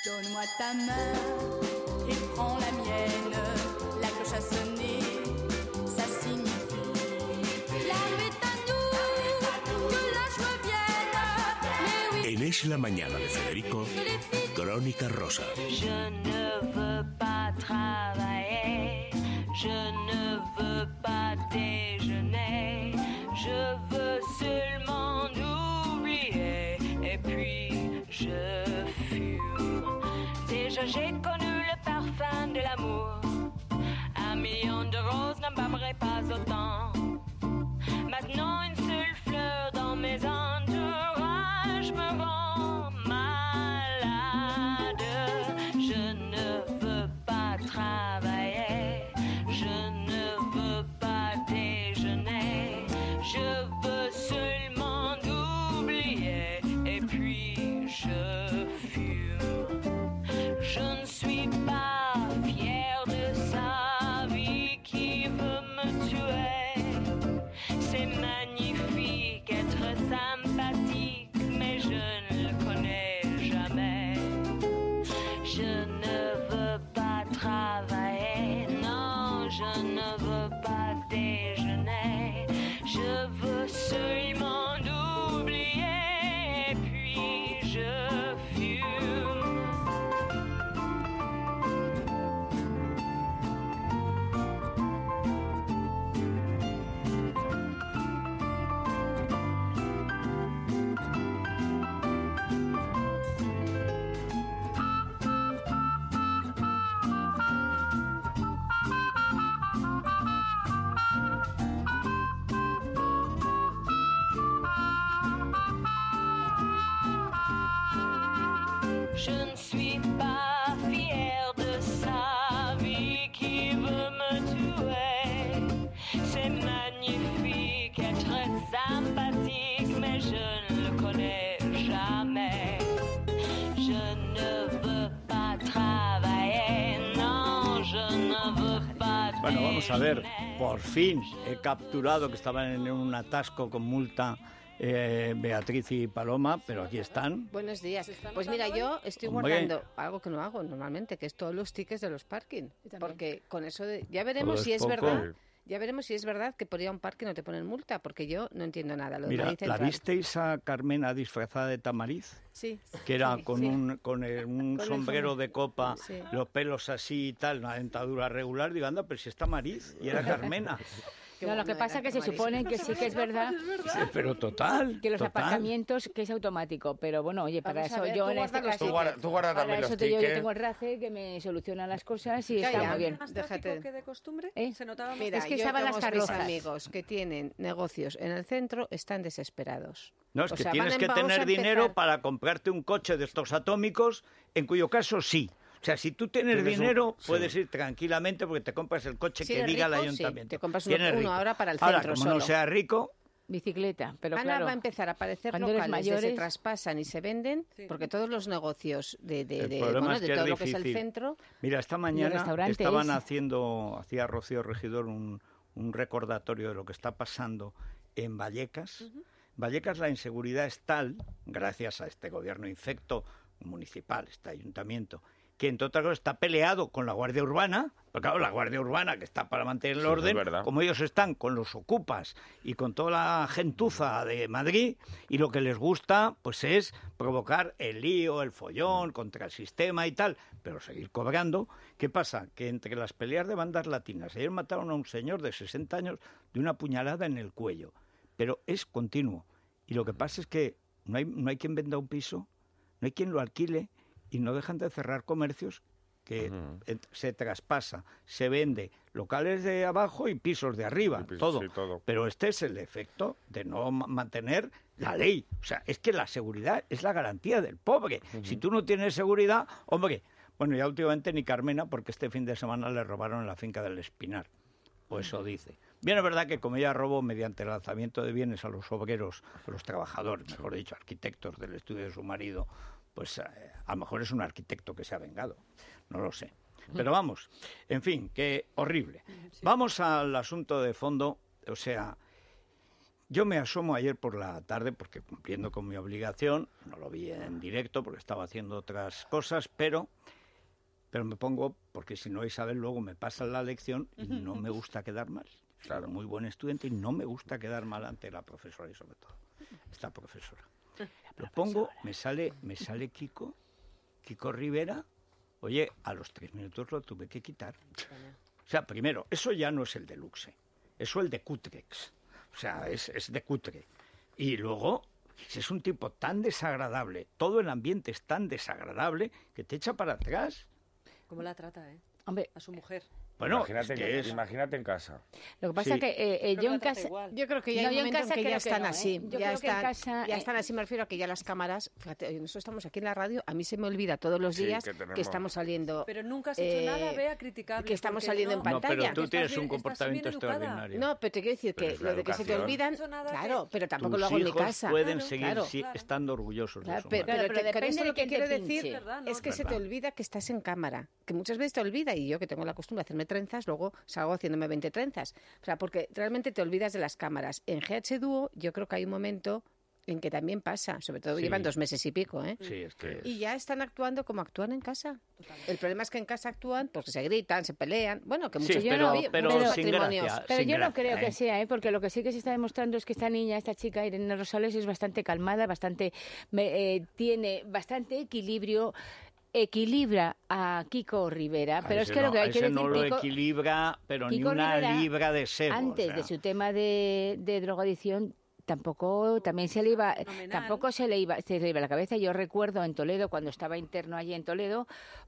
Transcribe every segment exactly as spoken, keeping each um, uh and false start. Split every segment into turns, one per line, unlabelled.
Donne-moi ta main et prends la mienne. La cloche a sonné, ça signifie la est à nous, que la joie vienne. Mais oui.
En Es la Mañana de Federico, Crónica Rosa.
Je ne veux pas travailler, je ne veux pas déjeuner, je veux seulement oublier et puis je fume. Déjà j'ai connu le parfum de l'amour, un million de roses ne m'aimerait pas autant. Maintenant une seule fleur dans mes entourages me rend malade. Je ne veux pas travailler, je ne veux pas déjeuner, je veux seulement oublier et puis je fume. Je ne suis pas fière de sa vie qui veut me tuer. C'est magnifique être sympathique, mais je ne le connais jamais. Je ne veux pas travailler, non, je ne veux pas déjeuner. Je veux seulement oublier, et puis je fume. Je ne suis pas fière de sa vie qui veut me tuer. C'est magnifique être sympathique, mais je ne le connais jamais. Je ne veux pas travailler, non, je ne veux pas.
Bueno, vamos a ver, por fin he capturado que estaban en un atasco con multa eh, Beatriz y Paloma, pero aquí están.
Buenos días. Pues mira, yo estoy
Hombre.
guardando algo que no hago normalmente, que es todos los tickets de los parking. Porque con eso de, ya veremos
Todo
si
es
es
poco.
verdad. Ya veremos si es verdad que por ir a un parque no te ponen multa, porque yo no entiendo nada. Lo de
Mira,
Madrid
¿la
Central.
visteis a Carmena disfrazada de tamariz?
Sí.
Que era
Sí,
con
sí.
un con el- un
Con el
sombrero
sombrero.
de copa,
Sí.
los pelos así y tal, una dentadura regular. Digo, anda, pero si es tamariz, y era Carmena.
Qué
No, lo
bueno
que pasa
era
es que se
Tamariz.
supone que sí que es verdad
Sí, pero total,
que los
total.
aparcamientos que es automático, pero bueno, oye, para
Vamos a
eso
ver,
yo
tú
en este
guardas los
caso
Tú guarda, tú guarda
para
también
eso
los
te digo, yo
tickets.
tengo el RACE que me soluciona las cosas y
Ya,
está
ya.
muy bien.
¿Más
Déjate.
tráfico que de costumbre?
¿Eh?
Se notaba más.
Mira,
Es que
yo
estaban las
todos mis
carrozas.
amigos que tienen negocios en el centro están desesperados.
No, es
O
que
sea,
tienes
van
que
en- vamos
tener
a
dinero
empezar.
para comprarte un coche de estos atómicos, en cuyo caso sí. O sea, si tú tienes,
Tienes un-
dinero,
sí.
puedes ir tranquilamente porque te compras el coche
Si
que
eres
diga el
rico, sí,
ayuntamiento.
te compras
Si
uno-
eres
uno
rico.
ahora para el
Ahora,
centro
como no
solo.
seas rico,
Bicicleta, pero
Ana
claro.
va a empezar a aparecer
cuando eres
locales que se
mayores-
traspasan y se venden,
Sí.
porque todos los negocios de, de,
El
de,
problema
bueno,
es
de
que es
todo lo que es el
difícil.
centro.
mira, esta mañana
restaurantes.
estaban haciendo, hacía Rocío Regidor un, un recordatorio de lo que está pasando en Vallecas. En Vallecas la inseguridad es tal, gracias a este gobierno infecto municipal, este ayuntamiento, que entre otras cosas está peleado con la Guardia Urbana, porque claro, la Guardia Urbana que está para mantener el
Sí, eso es
orden,
verdad.
como ellos están con los ocupas y con toda la gentuza de Madrid, y lo que les gusta pues es provocar el lío, el follón contra el sistema y tal, pero seguir cobrando. ¿Qué pasa? Que entre las peleas de bandas latinas, ayer mataron a un señor de sesenta años de una puñalada en el cuello, pero es continuo. Y lo que pasa es que no hay, no hay quien venda un piso, no hay quien lo alquile, y no dejan de cerrar comercios que
Ujú.
eh, se traspasa, se vende locales de abajo y pisos de arriba,
Y pisos,
todo.
sí, todo.
Pero este es el efecto de no ma- mantener la ley. O sea, es que la seguridad es la garantía del pobre. Si tú no tienes seguridad, hombre, bueno, ya últimamente ni Carmena, porque este fin de semana le robaron en la finca del Espinar. O eso dice. Bien, es verdad que como ella robó mediante el lanzamiento de bienes a los obreros, a los trabajadores, mejor dicho, arquitectos del estudio de su marido, pues eh, a lo mejor es un arquitecto que se ha vengado, no lo sé. Pero vamos, en fin, que horrible. Vamos al asunto de fondo, o sea, Yo me asomo ayer por la tarde, porque cumpliendo con mi obligación, no lo vi en directo porque estaba haciendo otras cosas, pero, pero me pongo, porque si no Isabel luego me pasa la lección y no me gusta quedar mal. Claro, muy buen estudiante y no me gusta quedar mal ante la profesora y sobre todo esta profesora. Lo pongo, me sale, me sale Kiko, Kiko Rivera. Oye, a los tres minutos lo tuve que quitar. O sea, primero, eso ya no es el deluxe, eso el de Cutrex. O sea, es, es de cutre. Y luego, es un tipo tan desagradable, todo el ambiente es tan desagradable que te echa para atrás.
¿Cómo la trata, eh?
Hombre,
a su mujer.
Bueno,
imagínate,
es que
que-
es...
imagínate en casa.
lo que pasa
Sí.
es que eh, eh,
Creo
yo
que
en
la trata
casa...
igual.
Yo creo que ya
No,
hay
yo en
momentos
casa
que ya
creo que
están
no, ¿eh?
así.
Yo
Ya
creo que en
están,
casa,
ya
eh,
están así, me refiero a que ya las cámaras, fíjate, nosotros estamos aquí en la radio, a mí se me olvida todos los
Sí,
días
que
que,
tenemos-
estamos saliendo.
Pero nunca has hecho
eh,
nada, Bea, criticable.
que estamos
porque
saliendo en
no-
No, pero
pantalla.
tú
Estás
tienes
bien-
un
estás
comportamiento
bien educada.
extraordinario.
No, pero te quiero decir
Pero
que
es la
lo de que se te
educación.
olvidan,
No he hecho nada
claro,
que-
pero tampoco
Tus
lo hago en mi
hijos
casa.
pueden
Claro,
seguir
claro.
sí, estando orgullosos
Claro,
de su
pero,
madre.
Claro,
pero
pero
te- con
depende
eso
de
lo que
quién te
quiero
pinche.
decir
¿Verdad? No,
es que
es
se te
verdad.
olvida que estás en cámara, que muchas veces te olvida, y yo que tengo la costumbre de hacerme trenzas, luego salgo haciéndome veinte trenzas. O sea, porque realmente te olvidas de las cámaras. En G H Duo yo creo que hay un momento en que también pasa, sobre todo
Sí.
llevan dos meses y pico, ¿eh?
Sí, es que...
Y ya están actuando como actúan en casa. El problema es que en casa actúan, pues que se gritan, se pelean. Bueno, que
Sí,
muchos
pero,
oye,
pero
muchos
sin
matrimonios.
gracia.
Pero
sin
yo no
gracia,
creo
¿eh?
que sea, ¿eh? Porque lo que sí que se está demostrando es que esta niña, esta chica, Irene Rosales, es bastante calmada, bastante me- eh, tiene bastante equilibrio, equilibra a Kiko Rivera,
A
pero es
ese
que
no,
lo que
a
hay que
ese
decir,
no lo
Kiko,
equilibra, pero
Kiko
ni una
Rivera,
libra de sebo.
antes
o sea.
de su tema de, de drogadicción, tampoco también se le iba
Fenomenal.
tampoco se le iba se le iba la cabeza. Yo recuerdo en Toledo, cuando estaba interno allí en Toledo,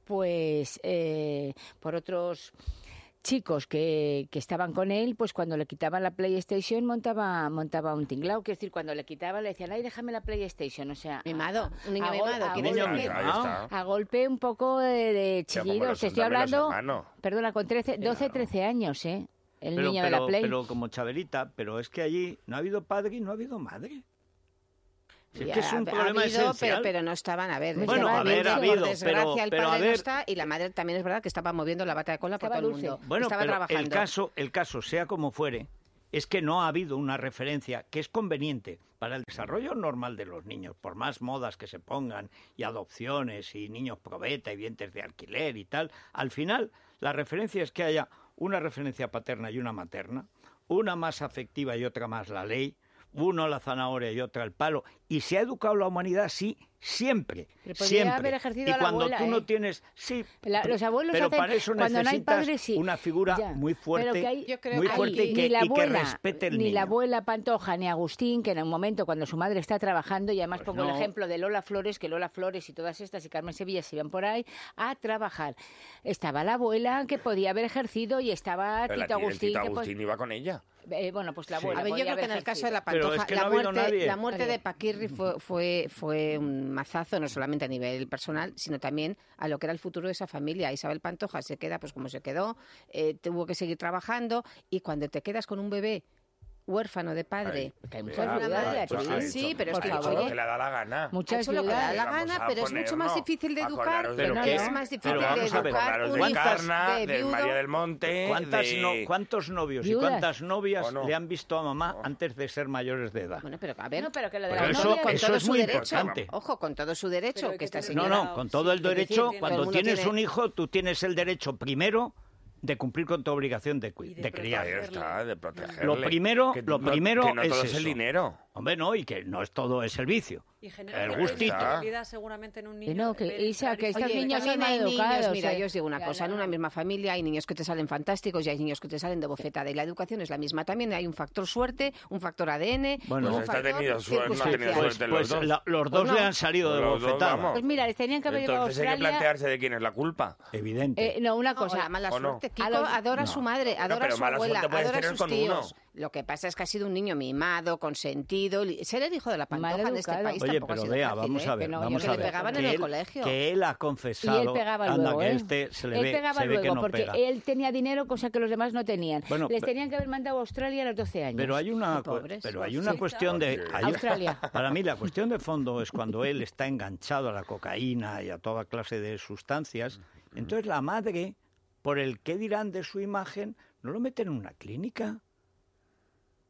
pues eh, por otros chicos que, que estaban con él, pues cuando le quitaban la PlayStation montaba montaba un tinglao, quiero decir, cuando le quitaban le decían, ay, déjame la PlayStation, o sea,
Mimado, un niño
a gol-
mimado.
a
¿quieres
gol-
decir?
Ahí está.
a golpe un poco de, de
Ya, como
chillidos.
los
Te estoy
también los
hablando,
hermanos.
perdona, con trece, doce,
Claro.
trece años, ¿eh? El
pero,
niño
pero,
de la Play.
pero como Chabelita, pero es que allí no ha habido padre y no ha habido madre. Si es
Ya,
que es un
ha
problema
habido,
esencial.
pero, pero no estaban, a ver,
Bueno,
estaba
a ver,
viendo,
ha
por
habido,
desgracia
pero-
el
pero a
padre no
ver-
está, y la madre también es verdad que estaba moviendo la bata de cola por
Estaba
todo el
dulce.
mundo.
Bueno,
estaba
pero
trabajando.
el caso, el caso, sea como fuere, es que no ha habido una referencia que es conveniente para el desarrollo normal de los niños, por más modas que se pongan, y adopciones, y niños probeta, y vientres de alquiler y tal. Al final, la referencia es que haya una referencia paterna y una materna, una más afectiva y otra más la ley, uno la zanahoria y otra el palo, y se ha educado la humanidad, sí, siempre,
Pero podría
siempre.
haber ejercido
y
a la
cuando
abuela,
tú no
¿eh?
tienes, sí,
La- los abuelos
pero
hacen-
para eso
cuando no hay
necesitas
padres, sí.
una figura
Ya.
muy
Pero
fuerte,
que hay-
Yo creo
muy
que
fuerte
hay-
y que,
ni la
y que
abuela,
respete el
ni
niño.
la abuela Pantoja, ni Agustín, que en un momento cuando su madre está trabajando, y además
Pues
pongo
no.
el ejemplo de Lola Flores, que Lola Flores y todas estas y Carmen Sevilla se iban por ahí a trabajar. Estaba la abuela que podía haber ejercido y estaba
Pero la
Tito
tía- el
Agustín.
Tito
que po-
Agustín iba con ella.
eh, bueno, pues la
Sí.
abuela.
A ver, yo
podía
creo que
haber
en el caso de la
Pero
Pantoja,
es que
la,
no ha habido
muerte,
nadie.
la muerte
Nadie.
de Paquirri fue, fue, fue un mazazo, no solamente a nivel personal, sino también a lo que era el futuro de esa familia. Isabel Pantoja se queda pues como se quedó, eh, tuvo que seguir trabajando, y cuando te quedas con un bebé huérfano de padre,
Que hay
Pues
muchas
ha-
viudas,
ha
Beatriz.
hecho- ha hecho-
Sí, pero es
ha
que,
hecho
oye,
lo que le da la gana.
ha
Muchas
hecho lo que le da
viudas.
la
Vamos
gana,
a
pero es mucho más
ponernos,
difícil de
a
educar.
acordaros de
Pero
no
que-
es
pero
más difícil
vamos
de
a ver,
educar
acordaros
un
de
hijo
Encarna,
de
de
viudo.
María del Monte,
¿Cuántas
de...
no- ¿Cuántos novios
Viudas.
y cuántas novias
¿O no?
le han visto a mamá antes de ser mayores de edad?
Bueno, pero a ver,
No, pero que lo de
Pero
la
eso-
novia-
con
eso
todo
es
su
muy
derecho,
importante.
ojo, con todo su derecho,
Pero hay
que
que
esta
tener
No,
señora...
no, con todo el
quiero decir,
derecho,
todo el
cuando
mundo
tienes
tiene-
un hijo, tú tienes el derecho primero de cumplir con tu obligación de, cui-
Y de
de criar.
Ahí está, de protegerle.
Lo primero-
Que
lo
no-
primero
que no
es
todo es el
eso.
dinero.
Hombre, no, y que no es todo es el vicio.
Y genera
El
una
gustito.
responsabilidad seguramente en un niño.
Que no, que
ver
Isa,
entrar y
que estos
salir de
niños
casa.
son
También hay niños,
educados,
mira,
eh.
yo os digo una
Ya,
cosa, en
no,
una
no.
misma familia hay niños que te salen fantásticos y hay niños que te salen de bofetada, y la educación es la misma. También hay un factor suerte, un factor A D N,
Bueno,
un
Pues esta ha
factor
tenido suerte, no ha tenido
circunstancial.
suerte los
Pues
dos.
la- los dos
Pues no.
le han salido de
Los dos,
bofetada.
vamos.
Pues mira, les tenían que haber llevado a
Entonces hay que
Australia.
plantearse de quién es la culpa.
Evidente.
Eh, no, una
No, o
cosa.
la mala
¿O no?
suerte. Kiko
A los-
adora a
No.
su madre,
Bueno,
adora
pero
a su
mala
abuela,
suerte puedes
adora a
tener
sus
con uno.
tíos. Lo que pasa es que ha sido un niño mimado, consentido. li- Ser el hijo de la Pantoja en este
educado.
país
Oye,
tampoco ha
pero
sido
vea,
fácil,
vamos
¿eh?
a ver,
que no,
vamos
que
a
le
ver.
pegaban en
que
el
él-
colegio.
Que él ha
Y
confesado.
él pegaba
anda,
luego,
que
¿eh?
este se le
él
ve,
pegaba
se ve
luego,
que no
porque
pega.
él tenía dinero, cosa que los demás no tenían.
Bueno,
Les
pe-
tenían que haber mandado a Australia a los doce años.
Pero hay una,
Qué
cu-
pobres.
pero hay una
Sí.
cuestión de...
Sí.
hay-
Australia.
Para mí la cuestión de fondo es cuando él está enganchado a la cocaína y a toda clase de sustancias. Entonces la madre, por el qué dirán de su imagen, no lo mete en una clínica. O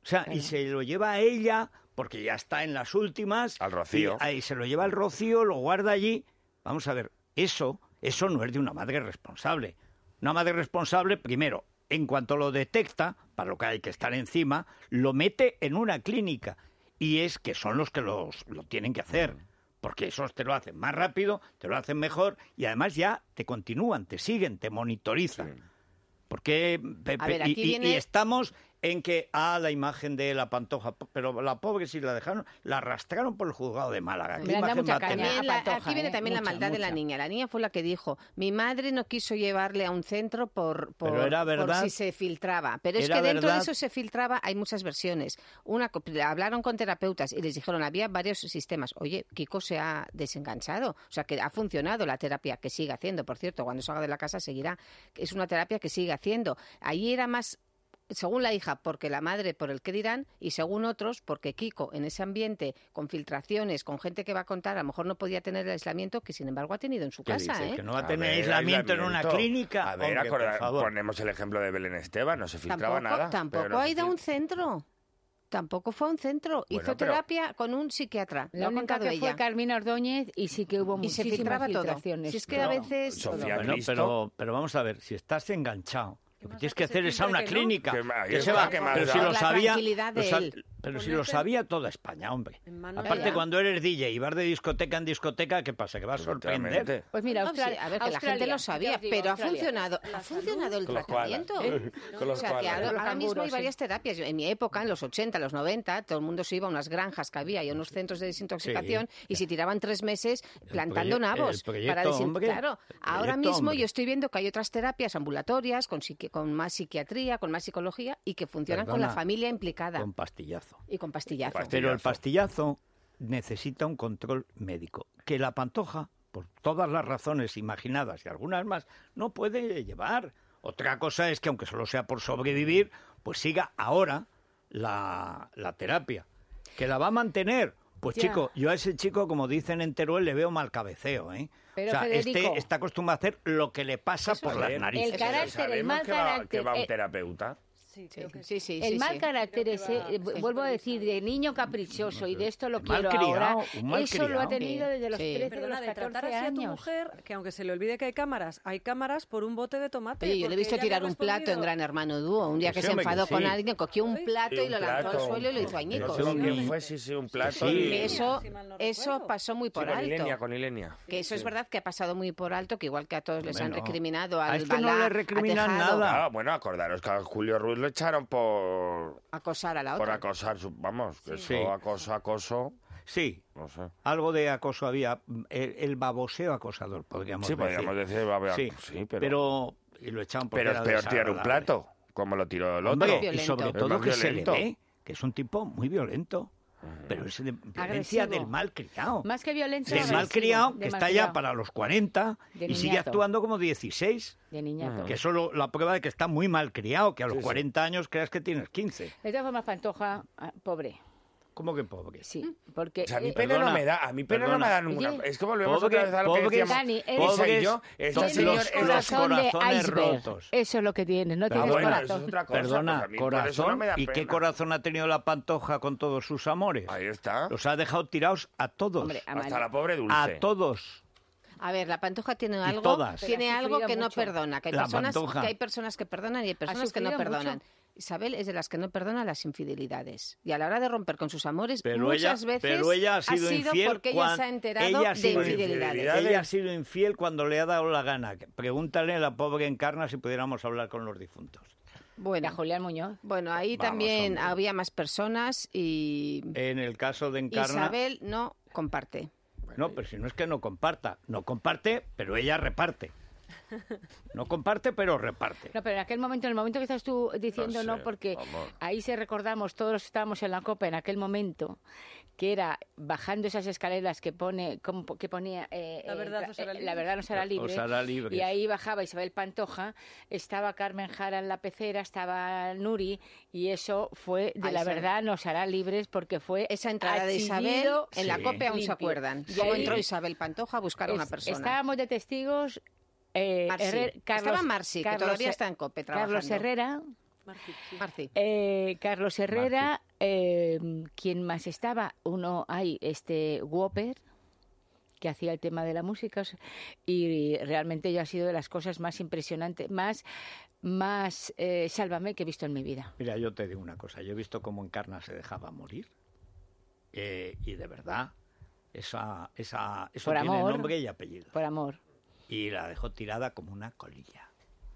sea,
Claro.
y se lo lleva a ella, porque ya está en las últimas.
Al Rocío.
Y ahí se lo lleva al Rocío, lo guarda allí. Vamos a ver, eso, eso no es de una madre responsable. Una madre responsable, primero, en cuanto lo detecta, para lo que hay que estar encima, lo mete en una clínica. Y es que son los que los, lo tienen que hacer. Porque esos te lo hacen más rápido, te lo hacen mejor y además ya te continúan, te siguen, te monitorizan. Porque Pepe,
A ver, aquí
y, y-
viene-
y estamos en que, ah, la imagen de la Pantoja, pero la pobre si la dejaron, la arrastraron por el juzgado de Málaga. ¿Qué
Me han dado
imagen
mucha
va a
caña.
tener?
También la-
Pantoja,
aquí viene
¿eh?
también la
Mucha,
maldad de la
mucha.
niña. La niña fue la que dijo, mi madre no quiso llevarle a un centro por, por,
Pero era
por
verdad.
si se filtraba. Pero es
Era
que dentro
verdad.
de eso se filtraba, hay muchas versiones. Una co- hablaron con terapeutas y les dijeron, había varios sistemas. Oye, Kiko se ha desenganchado. O sea, que ha funcionado la terapia, que sigue haciendo. Por cierto, cuando salga de la casa seguirá. Es una terapia que sigue haciendo. Ahí era más... Según la hija, porque la madre, por el que dirán, y según otros, porque Kiko, en ese ambiente, con filtraciones, con gente que va a contar, a lo mejor no podía tener el aislamiento que, sin embargo, ha tenido en su
¿Qué
casa,
dices?
¿eh?
¿Que no va a
A
tener
ver,
aislamiento en una
aislamiento.
clínica?
A ver,
Hombre,
acorda-
por favor.
ponemos el ejemplo de Belén Esteban, no se filtraba
Tampoco,
nada.
tampoco
pero no
ha
se
ido a un
fil-
centro. Tampoco fue a un centro.
Bueno,
Hizo
pero-
terapia con un psiquiatra.
La
Lo ha
única
contado
que
ella.
fue Carmina Ordóñez y sí que hubo
Y se
muchísimas
filtraba todo.
filtraciones.
Si es que a
pero-
veces...
Sofía
Bueno,
Cristo.
pero, pero vamos a ver, si estás enganchado, lo que
más
tienes
da
que
que se
hacer es a
filtre
una
que no?
clínica.
Que ma-
que
que
se
va,
va,
que más
pero
da.
si lo
Por la
sabía,
tranquilidad de
lo sa-
él.
pero si
Ponerte-
lo sabía toda España, hombre.
En manos
Aparte,
de-
cuando eres D J y vas de discoteca en discoteca, ¿qué pasa? Que vas a sorprender.
Efectivamente.
Pues mira,
No, sí,
Australia,
a ver, que la gente
Australia,
lo sabía,
ya os digo,
pero ha
Australia.
funcionado,
La
ha funcionado
salud.
el
Con los koalas.
tratamiento.
Con los
O sea, que
koalas.
ahora,
Los
ahora mismo
canguros,
hay
sí.
varias terapias. Yo, en mi época, en los ochenta, los noventa, todo el mundo se iba a unas granjas que había y a unos centros de desintoxicación y se tiraban tres meses plantando
proye-
nabos.
el proyecto,
para desin-
hombre,
Claro,
el
ahora
proyecto,
mismo
hombre.
yo estoy viendo que hay otras terapias ambulatorias con, psiqui- con más psiquiatría, con más psicología y que funcionan con la
Perdona,
familia implicada
Con pastillazo.
y con pastillazo.
Pasti-
Pero el
Pastillazo.
pastillazo necesita un control médico. Que la Pantoja, por todas las razones imaginadas y algunas más, no puede llevar. Otra cosa es que, aunque solo sea por sobrevivir, pues siga ahora la, la terapia. Que la va a mantener. Pues
Ya.
chico, yo a ese chico, como dicen en Teruel, le veo mal cabeceo, ¿eh?
Pero,
o sea,
Federico-
este está acostumbrado a hacer lo que le pasa por
A
las
ver,
narices.
El carácter, el
sabemos
mal
que va,
carácter,
que va un
eh,
terapeuta.
Sí,
Sí,
creo que
sí, sí.
El
sí,
mal
sí.
carácter ese,
va-
eh,
sí.
vuelvo a decir, de niño caprichoso y de esto lo
Un mal
quiero
criado,
ahora,
un mal
eso lo ha
criado.
tenido
Sí,
desde los
sí.
trece, de
Perdona,
los
de tratar
catorce
así a tu
años.
mujer, que aunque se le olvide que hay cámaras, hay cámaras por un bote de tomate.
Oye, yo le he
porque
visto
ella le
tirar
ha
un plato en
respondido-
Gran Hermano Dúo. Un día
Pues
que
sí,
se
hombre, que
enfadó con
sí.
alguien, cogió un plato
Sí,
y
un
lo lanzó al
plato.
suelo y lo hizo
No
añicos.
sé con quién
Sí.
fue, sí, sí, un plato.
Sí.
y-
Que eso,
Si mal no
eso
recuerdo.
pasó muy
Sí,
por
con
alto.
Ilenia, con Ilenia.
Que eso es verdad que ha pasado muy por alto, que igual que a todos les han
Bueno.
recriminado
A
al
este no
Balá,
le
a
recriminan
Tejado,
nada.
Ah, bueno, acordaros que a Julio Ruiz lo echaron por,
acosar a la
por
otra.
acosar, su- vamos, que eso,
Sí.
acoso, acoso,
Sí,
no sé.
algo de acoso había. El, el baboseo acosador, podríamos
Sí,
decir.
podríamos decir, va a ver,
Sí,
sí, pero,
pero... Y lo echaban porque
pero es
era
peor tirar un
desagradable.
plato, como lo tiró el otro.
Hombre, y
Violento.
sobre
Es
todo
más
que se le
violento.
ve que es un tipo muy violento. Pero es de violencia
Agresivo.
del mal criado.
Más que violencia,
Del mal
agresivo,
criado
de
que está
malcriado,
ya para los cuarenta
De
y sigue
niñato.
actuando como dieciséis.
de niñato.
Que es solo la prueba de que está muy mal criado, que a los
Sí, sí.
cuarenta años creas que tienes quince.
De todas formas, Pantoja, ah, pobre,
¿Cómo que pobre?
sí, porque...
O sea, a mí
eh,
pena
Perdona,
no me da, a mí pena no me
perdona.
da ninguna.
Oye,
Es que volvemos
pobre-
otra vez a lo que
pobres-
decíamos.
Dani, eres-
Isa y
pobres-
yo, esta
los-
señora-
los
esta-
corazón de
corazones
iceberg.
rotos.
Eso es lo que tienes, no
Ah,
tienes
bueno, eso
corazón.
es otra cosa.
Perdona,
pues a mí por eso
corazón.
no me da
¿Y qué
pena.
corazón ha tenido la Pantoja con todos sus amores?
Ahí está.
Los ha dejado tirados a todos.
Hombre, a
Hasta
Manu.
la pobre Dulce.
a todos.
A ver, la Pantoja tiene algo,
todas.
tiene
Pero ha
algo
sufrido
que no
mucho.
perdona, que hay
La
personas
Pantoja.
que hay personas que perdonan y hay personas que no
sufrido
perdonan.
mucho.
Isabel es de las que no perdona las infidelidades. Y a la hora de romper con sus amores,
Pero
muchas
ella,
veces
pero ella ha sido, infiel
porque ella
cuan-
se ha enterado
ella ha
de
sido
infidelidades.
infidelidad.
Ella ha sido infiel cuando le ha dado la gana. Pregúntale a la pobre Encarna si pudiéramos hablar con los difuntos.
Bueno,
A Julián Muñoz.
bueno, ahí
Vamos,
también
hombre.
había más personas y
En el caso de Encarna...
Isabel no comparte.
No, pero si no es que no comparta. No comparte, pero ella reparte. No comparte, pero reparte.
No, pero en aquel momento, en el momento que estás tú diciendo
No
no,
sé,
porque
vamos.
ahí se recordamos, todos estábamos en la copa en aquel momento, que era bajando esas escaleras que pone como que ponía eh,
La verdad
eh,
os hará
eh,
libres.
la verdad nos hará
Os
libre.
hará libres.
Y ahí bajaba Isabel Pantoja, estaba Carmen Jara en la pecera, estaba Nuri, y eso fue de
Ahí
la
se-
verdad nos hará libres porque fue
Esa entrada de Isabel
achillido
en la
Sí.
COPE aún se
limpio.
acuerdan.
Y
Cómo
ahí-
entró Isabel Pantoja a buscar a una
Es-
persona.
Estábamos de testigos. Eh,
Marci.
Herrer- Carlos,
Estaba Marci, que
Carlos
todavía
Her-
está en COPE
Carlos
trabajando.
Herrera,
Marci.
Eh, Carlos Herrera, eh, ¿quién más estaba? Uno, hay este Whopper, que hacía el tema de la música, y realmente ya ha sido de las cosas más impresionantes, más, más eh, sálvame que he visto en mi vida.
Mira, yo te digo una cosa, yo he visto cómo Encarna se dejaba morir, eh, y de verdad, esa, esa, eso
Por
tiene
amor.
nombre y apellido.
Por amor.
Y la dejó tirada como una colilla.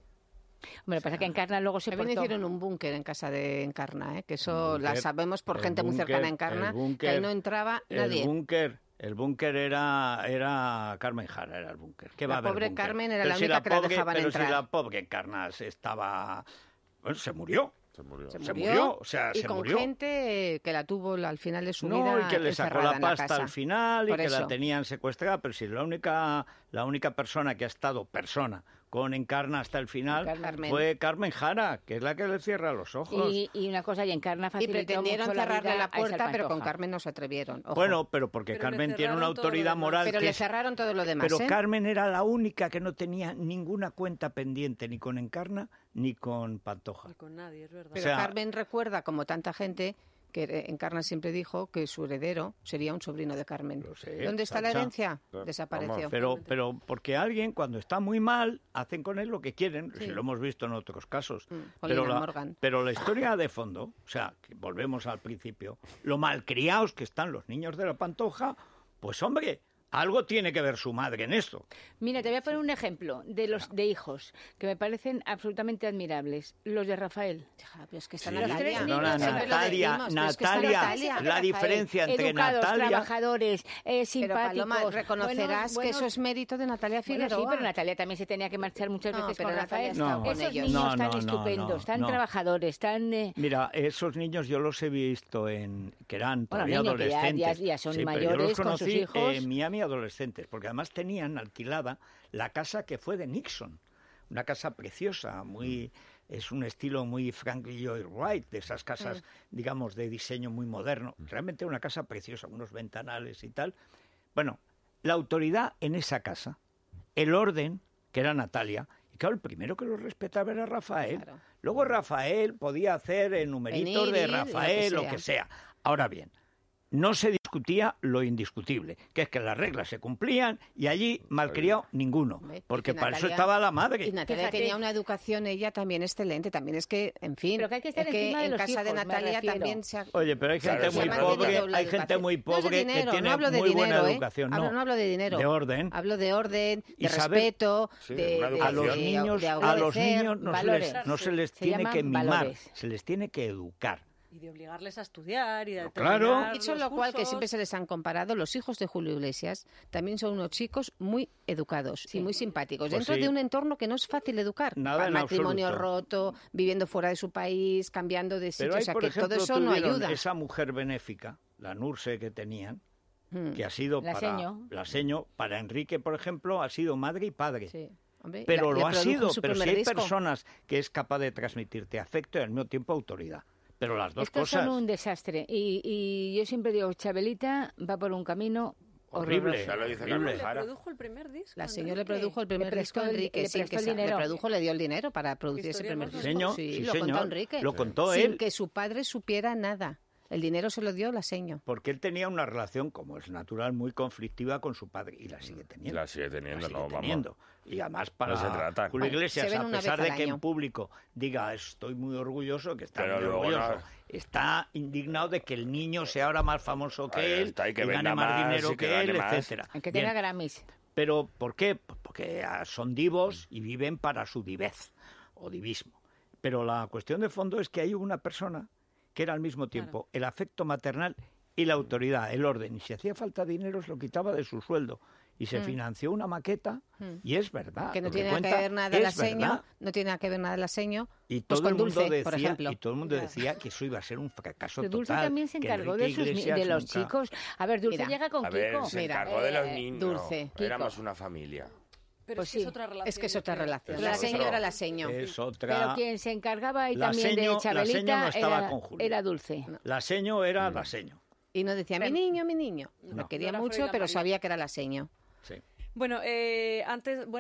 Hombre, lo que pasa es que Encarna luego se
También
portó.
hicieron un búnker en casa de Encarna, ¿eh? Que eso
El
la
búnker,
sabemos por
el
gente muy
búnker,
cercana a Encarna,
el
que
búnker,
ahí no entraba nadie.
El búnker, el búnker era, era Carmen Jara, era el búnker. ¿Qué va
La
a haber
pobre
búnker?
Carmen era
Pero
la
si
única que la
pobre-
dejaban
pero
entrar.
si la pobre Encarna se estaba... Bueno, se murió.
Se murió.
Se
Se
murió,
murió, o sea,
y
se
con
murió.
gente eh, que la tuvo al final de su
No,
vida
y que le sacó
encerrada
la
en la
pasta
casa.
al final y
Por
que
eso.
la tenían secuestrada, pero si la única, la única persona que ha estado persona con Encarna hasta el final
Carmen.
fue Carmen Jara, que es la que le cierra los ojos.
Y, y una cosa, y Encarna
Y
facilitó
pretendieron
mucho la
cerrarle
vida
la
a esa
puerta, pero con
Pantoja.
Carmen no se atrevieron. Ojo.
Bueno, pero porque
Pero le
Carmen tiene una
cerraron todo lo
autoridad
demás.
moral
pero
que
le
es-
cerraron todo lo demás,
Pero
¿eh?
Carmen era la única que no tenía ninguna cuenta pendiente ni con Encarna ni con Pantoja.
Ni con nadie, es verdad.
Pero
o sea-
Carmen recuerda, como tanta gente, que eh, Encarna siempre dijo que su heredero sería un sobrino de Carmen.
Lo sé,
¿Dónde está la
Sacha.
herencia?
Vamos.
Desapareció.
Pero, pero porque alguien cuando está muy mal hacen con él lo que quieren,
Sí.
si lo hemos visto en otros casos.
Mm,
pero,
Olina
la,
Morgan.
pero la historia de fondo, o sea, que volvemos al principio, lo malcriados que están los niños de la Pantoja, pues hombre, algo tiene que ver su madre en esto.
Mira, te voy a poner un ejemplo de los de hijos que me parecen absolutamente admirables. Los de Rafael.
Ja, pero es que está
Sí.
Natalia.
Los tres niños
Perdona,
siempre lo
Natalia,
decimos, pero es que está
Natalia,
Natalia.
la
Rafael.
diferencia entre
Educados,
Natalia...
trabajadores, eh,
Pero
simpáticos.
Paloma, reconocerás
buenos-
que eso es mérito de Natalia
Bueno,
Figueroa.
sí, pero Natalia también se tenía que marchar muchas
No,
veces
pero
con
Natalia
Rafael.
estaba
No.
con
Esos
ellos.
niños
No,
tan
no, no,
estupendos,
no,
tan
no.
trabajadores, tan... eh,
Mira, esos niños yo los he visto en que eran
Bueno,
todavía
niños que ya-
adolescentes.
ya- ya son
Sí, pero yo
mayores
los
con sus
conocí
hijos.
en Miami adolescentes, porque además tenían alquilada la casa que fue de Nixon, una casa preciosa, muy es un estilo muy Franklin Lloyd Wright, de esas casas, digamos, de diseño muy moderno. Realmente una casa preciosa, unos ventanales y tal. Bueno, la autoridad en esa casa, el orden, que era Natalia, y claro, el primero que lo respetaba era Rafael.
Claro.
Luego Rafael podía hacer el numerito
Venir,
de
ir, lo que
Rafael, lo
sea.
que sea. Ahora bien, no se discutía lo indiscutible, que es que las reglas se cumplían y allí malcriado ninguno,
Hombre,
porque
y que
para eso
Natalia-
estaba la madre.
Y Natalia
Fíjate.
tenía una educación ella también excelente, también es que, en fin,
Pero que hay que estar
es que
encima de
en
los
casa de
hijos, me
Natalia
refiero.
también se ha...
Oye, pero hay
Claro,
gente
se
muy
ha mantenido
pobre,
la
hay gente
educación.
muy
No es de
pobre
dinero,
que tiene
no hablo de
muy
dinero,
buena
¿eh?
educación,
Hablo-
no,
no hablo de dinero.
de orden.
Hablo de orden,
Y
de
saber-
respeto,
Sí,
de,
una
de-
A los
de-
niños,
de
a los
obedecer.
niños no se
valores.
les, no se les
Se
tiene
llaman
que mimar,
valores.
se les tiene que educar.
Y de obligarles a estudiar y de
Claro.
terminar
Dicho
los
lo cual, que
cursos.
siempre se les han comparado, los hijos de Julio Iglesias también son unos chicos muy educados y muy simpáticos,
Pues
dentro
sí.
de un entorno que no es fácil educar.
Nada en
matrimonio
absoluto.
roto, viviendo fuera de su país, cambiando de
Pero
sitio, o
ahí,
sea
por
que
ejemplo,
todo eso no
tuvieron
ayuda.
esa mujer benéfica, la Nurse que tenían,
Mm,
que ha sido
La
para
Seño.
la Seño, para Enrique, por ejemplo, ha sido madre y padre.
sí. Hombre,
Pero
le- le
lo ha
produjo
sido,
su
pero si
primer
hay
disco.
personas que es capaz de transmitirte afecto y al mismo tiempo autoridad. Pero las dos
Estos
cosas,
son un desastre. Y, y yo siempre digo, Chabelita va por un camino
horrible,
horroroso.
Ya lo dice
horrible.
Carmen
Le
Jara.
produjo el primer disco.
La señora le
Enrique.
produjo el primer
Le prestó
disco a
el-
Enrique,
le
sin
prestó
que
el
sa-
dinero.
le produjo, le dio el dinero para producir ese
historia
primer
más
disco.
Señor,
sí,
sí,
lo
señor,
contó Enrique.
lo contó
sin
él.
que su padre supiera nada. El dinero se lo dio la seño.
Porque él tenía una relación, como es natural, muy conflictiva con su padre y la sigue teniendo.
La sigue teniendo,
La sigue
no, vamos.
teniendo. Y además para
No se trata.
Julio
Bueno,
Iglesias,
se ven
a
una
pesar
vez
de
al
que
año.
en público diga estoy muy orgulloso, que está
Pero
muy
luego
orgulloso,
no-
está indignado de que el niño sea ahora más famoso que
Ahí
él
está, y que
y gane
venda
más
más,
dinero
y que
que,
gane
él,
más.
etcétera.
Aunque
Bien,
tenga Grammys.
pero ¿por qué? Pues porque ah, son divos y viven para su divez o divismo. Pero la cuestión de fondo es que hay una persona que era al mismo tiempo el afecto maternal y la autoridad, el orden. Y si hacía falta dinero, se lo quitaba de su sueldo. Y se financió una maqueta, y es verdad.
Que no
lo
tiene
cuenta
que ver nada la
es
seño,
verdad.
no tiene nada que ver nada la seño,
Y
pues
todo
con
el mundo
Dulce, por
decía,
ejemplo.
y todo el mundo decía que eso iba a ser un fracaso
Pero Dulce
total.
también se
que
encargó
Enrique
de, sus, ni-
Iglesias
de los
nunca-
chicos. A ver, Dulce
Mira,
llega con
A ver,
Kiko.
se
Mira,
encargó de los
eh,
niños.
Dulce,
Era
Kiko.
más una familia.
Pero
Pues
es que es
sí.
otra relación.
Es que es otra
diferente.
relación.
Es
La
otro.
seño era la seño.
Es otra...
Pero quien se encargaba ahí
La
también
seño-
de
la
Chabelita
seño no estaba
era,
con Julio.
era Dulce.
La seño era la seño.
Y no decía, mi niño, mi niño.
No.
Lo quería
No era
mucho,
Freud la
pero
María.
sabía que era la seño.
Sí.
Bueno, eh, antes, bueno,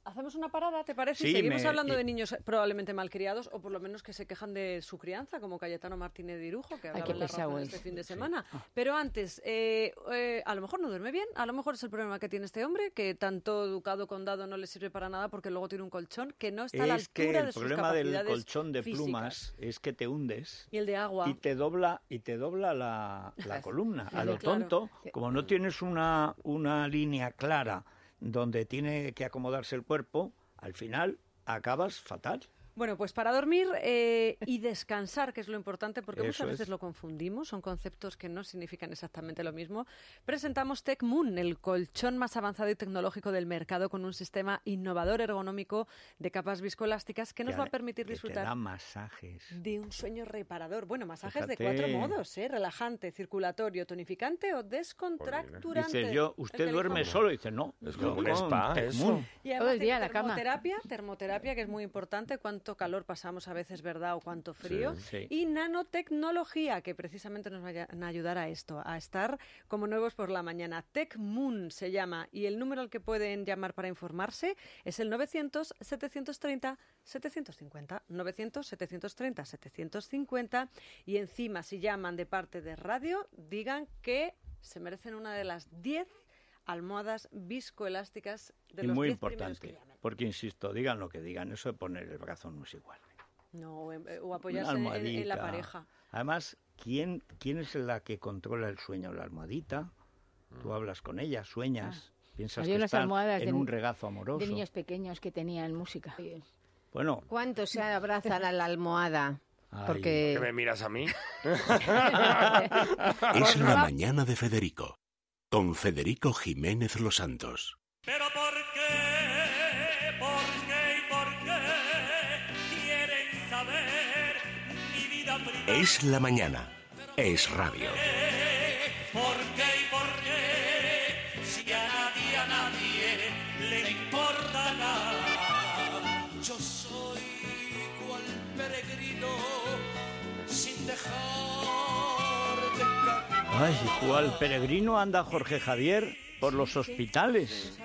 Hacemos una parada, ¿te parece?
Sí,
y seguimos
me-
hablando
y-
de niños probablemente malcriados o por lo menos que se quejan de su crianza, como Cayetano Martínez de Irujo, que hablaba
qué
en La
pesado
Razón
es.
este fin de semana. Pero antes, eh, eh, a lo mejor no duerme bien, a lo mejor es el problema que tiene este hombre, que tanto educado condado no le sirve para nada porque luego tiene un colchón que no está a la
Es que
altura
el
de sus
problema del
capacidades
colchón de
físicas.
plumas es que te hundes
Y el de agua.
y te dobla y te dobla la, la columna. A lo
Claro.
tonto, como no tienes una, una línea clara donde tiene que acomodarse el cuerpo, al final acabas fatal.
Bueno, pues para dormir eh, y descansar, que es lo importante, porque
Eso
muchas veces
es.
lo confundimos, son conceptos que no significan exactamente lo mismo, presentamos TechMoon, el colchón más avanzado y tecnológico del mercado, con un sistema innovador ergonómico de capas viscoelásticas que nos
Que-
va a permitir
que
disfrutar
te da masajes.
de un sueño reparador. Bueno, masajes de
Fíjate.
cuatro modos, ¿eh? Relajante, circulatorio, tonificante o descontracturante.
Dice yo,
El
¿usted
que
duerme
elijamos.
solo? Dice, no.
Es
yo
como un
con
spa,
Tecmun.
eso.
Y además
Todo el día
tiene
a la cama.
termoterapia, termoterapia, que es muy importante, cuánto calor pasamos a veces, ¿verdad? O cuánto frío.
Sí.
Y nanotecnología, que precisamente nos va a ayudar a esto, a estar como nuevos por la mañana. TechMoon se llama, y el número al que pueden llamar para informarse es el novecientos, setecientos treinta, setecientos cincuenta. novecientos, setecientos treinta, setecientos cincuenta. Y encima, si llaman de parte de radio, digan que se merecen una de las diez almohadas viscoelásticas de
Y
los
muy
diez primeros que
importante,
llamen.
porque insisto, digan lo que digan, eso de poner el brazo no es igual.
No, o, eh, o
Una
apoyarse en, en la
almohadita.
pareja.
Además, ¿quién, ¿quién es la que controla el sueño? La almohadita. Tú hablas con ella, sueñas, piensas
Había
que
unas
están
almohadas
en
de-
un regazo amoroso.
De niños pequeños que tenían música.
Bueno,
¿Cuántos se abrazan a la almohada?
Ay.
Porque
¿Qué me miras a mí?
Es la mañana de Federico, con Federico Jiménez Los Santos.
Pero ¿por qué? ¿Por qué y por qué quieren saber mi vida privada?
Es la mañana. Es radio.
¿Por qué y por qué? Si a nadie, a nadie le importa nada. Yo soy cual peregrino sin dejar de caminar.
ay, cuál peregrino anda Jorge Javier por los hospitales.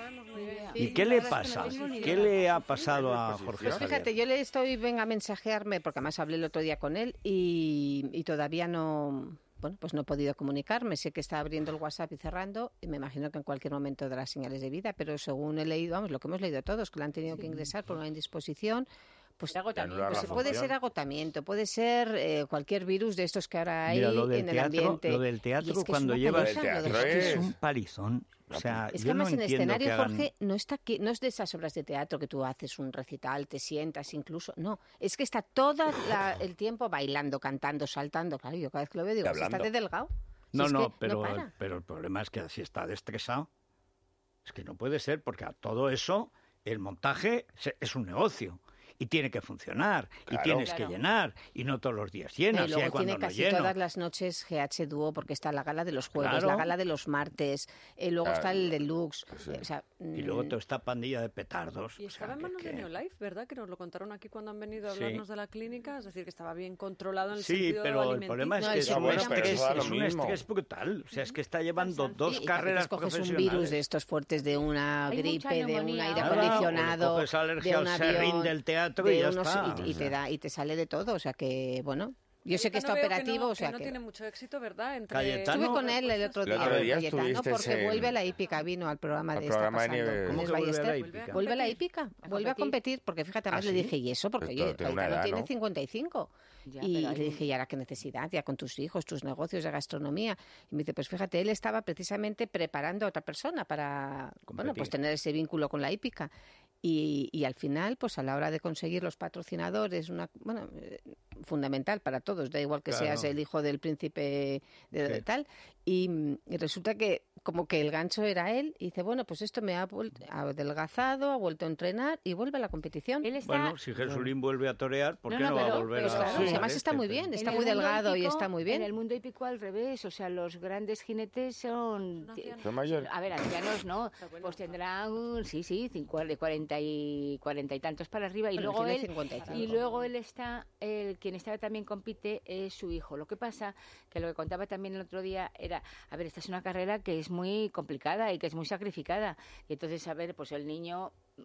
¿Y qué le pasa? ¿Qué le ha pasado a Jorge
Pues
Javier?
fíjate, yo le estoy, venga a mensajearme, porque además hablé el otro día con él y, y todavía no, bueno, pues no he podido comunicarme. Sé que está abriendo el WhatsApp y cerrando y me imagino que en cualquier momento dará señales de vida, pero según he leído, vamos, lo que hemos leído todos, que le han tenido que ingresar por una indisposición, pues,
Agotamiento.
pues puede ser agotamiento, puede ser eh, eh, virus de estos que ahora hay
Mira, lo del
en el
teatro,
ambiente.
lo del
Y
teatro
es que es
cuando
una
llevas
paliza,
El
lo de
teatro
Jorge.
es
es-
un palizón. O sea,
Es que
yo no
además en
entiendo
escenario,
que hagan-
Jorge, no está aquí, no es de esas obras de teatro que tú haces un recital, te sientas incluso, no, es que está todo el tiempo bailando, cantando, saltando. Claro, yo cada vez que lo veo digo,
Y
¿si está
hablando.
de delgado? Si
No,
es
no,
que
pero,
para.
pero el problema es que si está destresado, es que no puede ser, porque a todo eso el montaje se- es un negocio. Y tiene que funcionar, y
Claro.
tienes
Claro.
que llenar, y no todos los días
No,
llenas,
y
y hay
luego
cuando
tiene
no
casi
lleno.
todas las noches G H Dúo porque está la gala de los jueves,
Claro.
la gala de los martes, eh, luego está el deluxe.
sí.
eh, o sea,
Y luego
mm,
toda esta pandilla de petardos.
Y
o sea,
estaba en
que-
manos de
que-
Neolife, ¿verdad? Que nos lo contaron aquí cuando han venido a
Sí.
hablarnos de la clínica. Es decir, que estaba bien controlado en el
Sí,
sentido
pero el
alimenticio.
problema es
No,
que
el
es un
seguro
pero
estrés,
eso da lo
es un
mismo.
estrés brutal. O sea, es que está llevando dos
sí, y
carreras
coges un
profesionales.
virus de estos fuertes de una
Hay mucha
gripe, de un
neumonía
aire
ahora.
acondicionado,
O le coges alergia
de
al
un
serrín
avión,
del teatro
de
y ya
unos-
está.
y, y
O
te
sea.
da y te sale de todo, o sea que bueno, yo sé que está
Cayetano veo
operativo,
no,
o sea
que no
que
tiene mucho éxito, ¿verdad? Entre...
Cayetano-
estuve con él el otro
El
día,
otro día
Cayetano,
estuvisteis
porque
en-
vuelve la hípica, vino al programa
al
de
programa de
Está Pasando
nieve.
con
¿Cómo
Inés
que vuelve a la
Ballester.
hípica?
Vuelve a la
competir.
hípica,
A
vuelve a
competir.
competir, porque fíjate, además
¿Ah,
le
sí?
dije, ¿y eso? Porque
Esto
oye,
tiene una
Cayetano
edad,
tiene
¿no?
cincuenta y cinco.
Ya,
Y
pero hay
le
un-
dije, ¿y ahora qué necesidad? Ya con tus hijos, tus negocios de gastronomía. Y me dice, pues fíjate, él estaba precisamente preparando a otra persona para, bueno, pues
Competir.
tener ese vínculo con la hípica. Y, y al final, pues a la hora de conseguir los patrocinadores, una, bueno, eh, fundamental para todos, da igual que
Claro.
seas el hijo del príncipe de, de
Sí.
tal. Y, y resulta que como que el gancho era él, y dice, bueno, pues esto me ha, vuel- ha adelgazado, ha vuelto a entrenar y vuelve a la competición.
Él está...
Bueno, si Jesulín vuelve a torear, ¿por
No,
qué no,
no,
va a
pero-
volver
pero
a
claro,
sí.
si además
este?
está muy bien,
En
está
el
muy
mundo
delgado y
hípico-
está muy bien.
En el mundo hípico al revés, o sea, los grandes jinetes son...
Son ancianos.
Son mayores.
A ver, ancianos no, pues tendrán, sí, sí, cincu- de cuarenta y, cuarenta y tantos para arriba. Y
Bueno,
luego
tiene
él,
cincuenta y cinco.
y luego él está, el, quien está también compite es su hijo. Lo que pasa, que lo que contaba también el otro día era, a ver, esta es una carrera que es muy complicada y que es muy sacrificada. Y entonces, a ver, pues el niño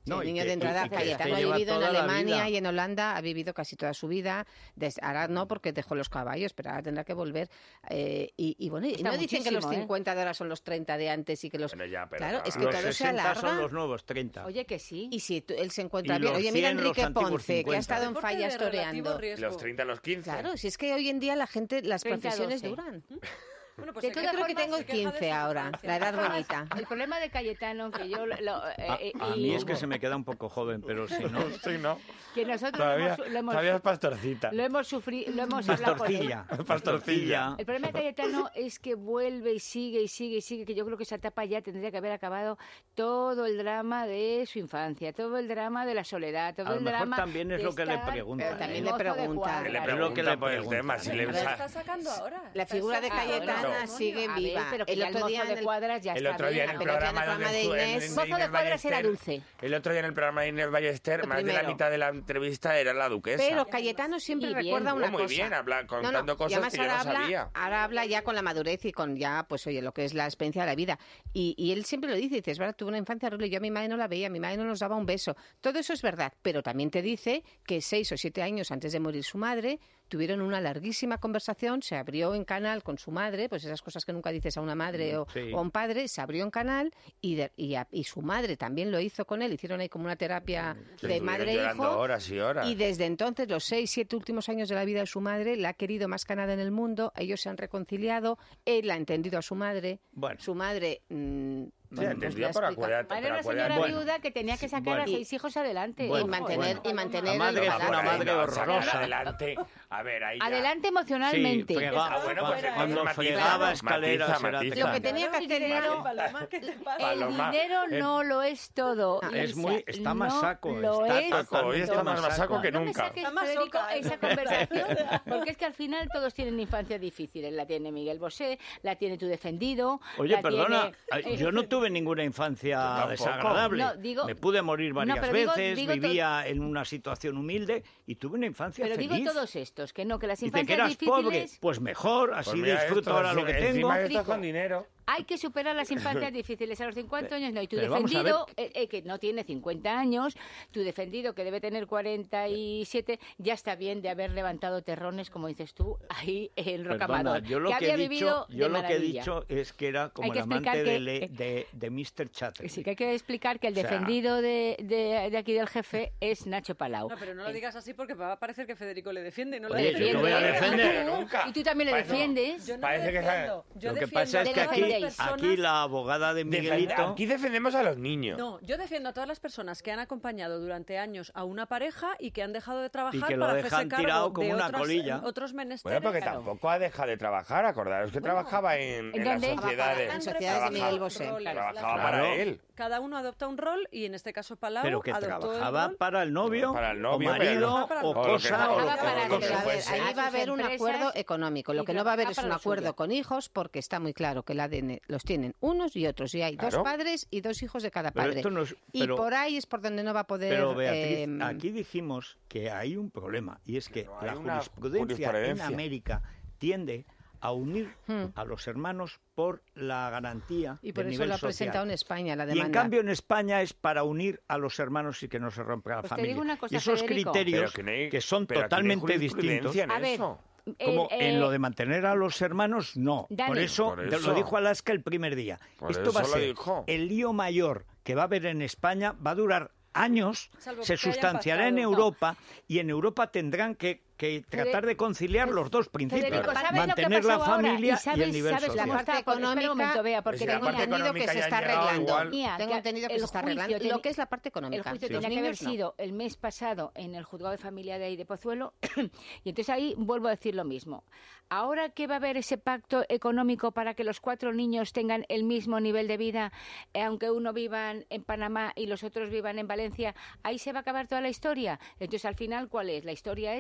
No,
el
y
niño
que-
de entrada,
y que
Cayetano
te
ha
lleva
vivido en
toda la
Alemania
vida.
y en Holanda, ha vivido casi toda su vida. Des- ahora no, porque dejó los caballos, pero ahora tendrá que volver. Eh, y, y bueno, y
Está
no dicen que los
muchísimo, ¿eh?
cincuenta de ahora son los treinta de antes y que los...
Bueno, ya, pero
claro,
no.
es que
Los
todo se
sesenta
alarga.
son los nuevos treinta.
Oye, que sí.
Y si tú- él se encuentra
Y
bien.
los
Oye, mira
cien, los
Enrique
antiguos
Ponce, que ha
cincuenta.
estado en
Deporte
fallas
de relativo
toreando.
riesgo.
Los treinta, los quince.
Claro, si es que hoy en día la gente, las
treinta,
profesiones
doce.
duran.
Bueno, pues
De
se
todas
Yo
queja
creo que
más,
tengo
se queja de
quince
su
ahora,
infancia.
la edad bonita.
El problema de Cayetano, que yo... Lo,
A,
eh,
a
y-
mí es que se me queda un poco joven, pero si no...
Sí, ¿no?
que nosotros
Todavía,
lo hemos, lo hemos,
todavía es pastorcita.
lo hemos sufrido, lo hemos hablado con él.
Pastorcilla.
Pastorcilla.
El problema de Cayetano es que vuelve y sigue y sigue y sigue, que yo creo que esa etapa ya tendría que haber acabado todo el drama de su infancia, todo el drama de la soledad, todo
A lo
el
mejor
drama
también es
de
lo que le
estar
preguntan.
con
Pero también
el
le
mozo de
preguntan.
cuadra.
Que le
Es lo
pregunta
que le
por el
preguntan.
tema. Si le
Pero lo
sa-
está sacando ahora.
La
Está
figura de
sacando
Cayetana
ahora.
sigue
A ver,
viva.
pero que
El
ya el
otro
mozo
día en
de
el-
cuadras ya
El
está
otro día en
bien.
el
pero ya en el
programa
programa de
estuvo- en-
Inés-
en
Mozo de
Inés
cuadras era
Ballester,
dulce.
El otro día en el programa de Inés Ballester,
Lo
más de la
primero.
mitad de la entrevista era la duquesa.
Pero Cayetano siempre
Y bien.
recuerda una
Muy
cosa.
bien, habla-
No,
contando
no, y
cosas
además
que yo no
ahora habla,
sabía.
ahora habla ya con la madurez y con ya, pues oye, lo que es la experiencia de la vida. Y, y él siempre lo dice, dice, es verdad, tuve una infancia horrible, yo a mi madre no la veía, mi madre no nos daba un beso. Todo eso es verdad, pero también te dice que seis o siete años antes de morir su madre, tuvieron una larguísima conversación, se abrió en canal con su madre, pues esas cosas que nunca dices a una madre o,
Sí.
o a un padre, se abrió en canal y, de- y, a- y su madre también lo hizo con él, hicieron ahí como una terapia
Se
de
estuvieron
madre e
llorando
hijo.
horas y horas.
Y desde entonces, los seis, siete últimos años de la vida de su madre, la ha querido más que nada en el mundo, ellos se han reconciliado, él ha entendido a su madre,
Bueno.
su madre... mm,
Sí,
bueno,
entendía
pues
por
le ha explicado.
acuérdate.
Madre
pero
era una señora
acuérdate-
Bueno.
viuda que tenía que sacar a
Bueno.
seis hijos adelante.
Bueno,
y mantener,
bueno.
y mantener
La
el
madre fue
balance.
una madre
no,
horrorosa.
sacar adelante. A ver, ahí ya.
Adelante emocionalmente.
Sí, frega-
Ah, bueno, pues
cuando
entonces matiza,
fregaba
matiza,
escaleras era
matiza.
Lo que tenía que
El
hacer
dinero-
era...
Paloma, ¿qué te pasa?
El
Paloma,
dinero
el-
no lo es todo.
Ah,
es
Ilsa,
muy- está más
no
saco,
Lo
está
es
Saco, hoy está
todo.
más masaco que
No me
nunca.
saques,
Está más
Federico,
soca, ¿eh?
esa conversación, porque es que al final todos tienen infancias difíciles. La tiene Miguel Bosé, la tiene tu defendido.
Oye,
la
perdona,
tiene-
ay, yo no tuve ninguna infancia
tampoco.
desagradable.
No, digo-
Me pude morir varias
No, pero digo-
veces,
digo to-
vivía en una situación humilde y tuve una infancia
Pero
feliz.
digo todos estos, que no, que las
Dice
infancias
que eras
difíciles...
pobre, pues mejor, así
Pues mira
disfruto
esto,
ahora lo que
encima-
tengo.
Encima estás
Rico.
con dinero.
Hay que superar las infancias difíciles a los cincuenta años, no. Y tu
Pero vamos a
defendido, eh, eh, que no tiene cincuenta años, tu defendido, que debe tener cuarenta y siete, ya está bien de haber levantado terrones, como dices tú, ahí en
Perdona,
Rocamador.
yo lo
que
que,
había
he
vivido
dicho, yo
de
lo que he
maravilla.
dicho es que era como
Hay que
el amante
explicar
de,
que-
Le- de, de mister Chatterley.
Sí, que hay que explicar que el
O sea-
defendido de, de- de aquí del jefe es Nacho Palau.
No, pero no lo digas así porque va a parecer que Federico le defiende y no
Oye,
le
yo te voy a
defiende.
defender.
Tú,
Nunca.
Y tú también le
Parece-
defiendes.
Yo no
Parece
le
que
defiendo. Yo
Lo que
defiendo
pasa es
a
que
todas
aquí,
las
defendéis.
personas-
aquí la abogada de
Defende-
Miguelito...
Aquí defendemos a los niños.
No, yo defiendo a todas las personas que han acompañado durante años a una pareja y que han dejado de trabajar
Y que lo
para
dejan
hacerse cargo
tirado como
de
una
otras-
colilla.
otros menesteres.
Bueno, porque
Claro.
tampoco ha dejado de trabajar, acordaros que trabajaba en,
¿En
en las
dónde?
sociedades.
En sociedades de Miguel Bosé.
Roles,
Trabajaba
las-
para
Claro.
él.
Cada uno adopta un rol y en este caso Palau
pero que
adoptó el
trabajaba
rol.
para el novio,
Para el novio,
o
pero
marido,
no
para
o
el-
o lo que-
cosa, o lo
Trabajaba
que-
para
lo
el
que
novio.
fuese.
Ahí va a haber un
empresas
acuerdo económico. Lo
y
que no va a haber es
trabaja
un
para lo
acuerdo
suyo.
con hijos porque está muy claro que el A D N los tienen unos y otros. Y hay dos
Claro.
padres y dos hijos de cada
Pero
padre.
esto no es-
y
pero-
por ahí es por donde no va a poder...
Pero Beatriz,
eh,
aquí dijimos que hay un problema y es que
Pero hay
la
una
jurisprudencia en
jurisprudencia.
América tiende a unir
Hmm.
a los hermanos por la garantía
y por
del
eso
nivel
lo ha
social.
presentado en España la
Y
demanda.
en cambio en España es para unir a los hermanos y que no se rompa la
Pues te
familia.
digo una cosa,
y esos
Federico.
criterios
Pero que no hay-
que son
pero aquí no hay
totalmente distintos.
jurisprudencia en
A ver,
eso.
Como
el,
en
eh,
lo de mantener a los hermanos, no.
Dani.
Por eso,
Por
te
eso.
lo dijo Alaska el primer día.
Por
Esto va a
eso lo
ser
dijo.
el lío mayor que va a haber en España, va a durar años,
Salvo
se
que hayan
sustanciará en
pactado.
Europa y en Europa tendrán que, que tratar de conciliar los dos principios,
Federico, ¿sabes lo que
mantener
pasó
la
ahora?
familia
¿Y sabes,
y el nivel
sabes
social.
la parte
Parte
económica?
económica,
Espera un momento, Bea, porque
Pues si la
tengo
parte
entendido que
económica
se
ya
está
han llegado
arreglando.
igual.
Mira,
Tengo
que
entendido que
el
se está
juicio
arreglando.
tiene-
Lo que es la parte
El
económica.
juicio
Los
tenía que haber
niños no.
sido el mes pasado en el juzgado de familia de ahí de Pozuelo y entonces ahí vuelvo a decir lo mismo. Ahora que va a haber ese pacto económico para que los cuatro niños tengan el mismo nivel de vida, eh, aunque uno viva en Panamá y los otros vivan en Valencia, ahí se va a acabar toda la historia. Entonces al final, ¿cuál es? La historia es de dinero.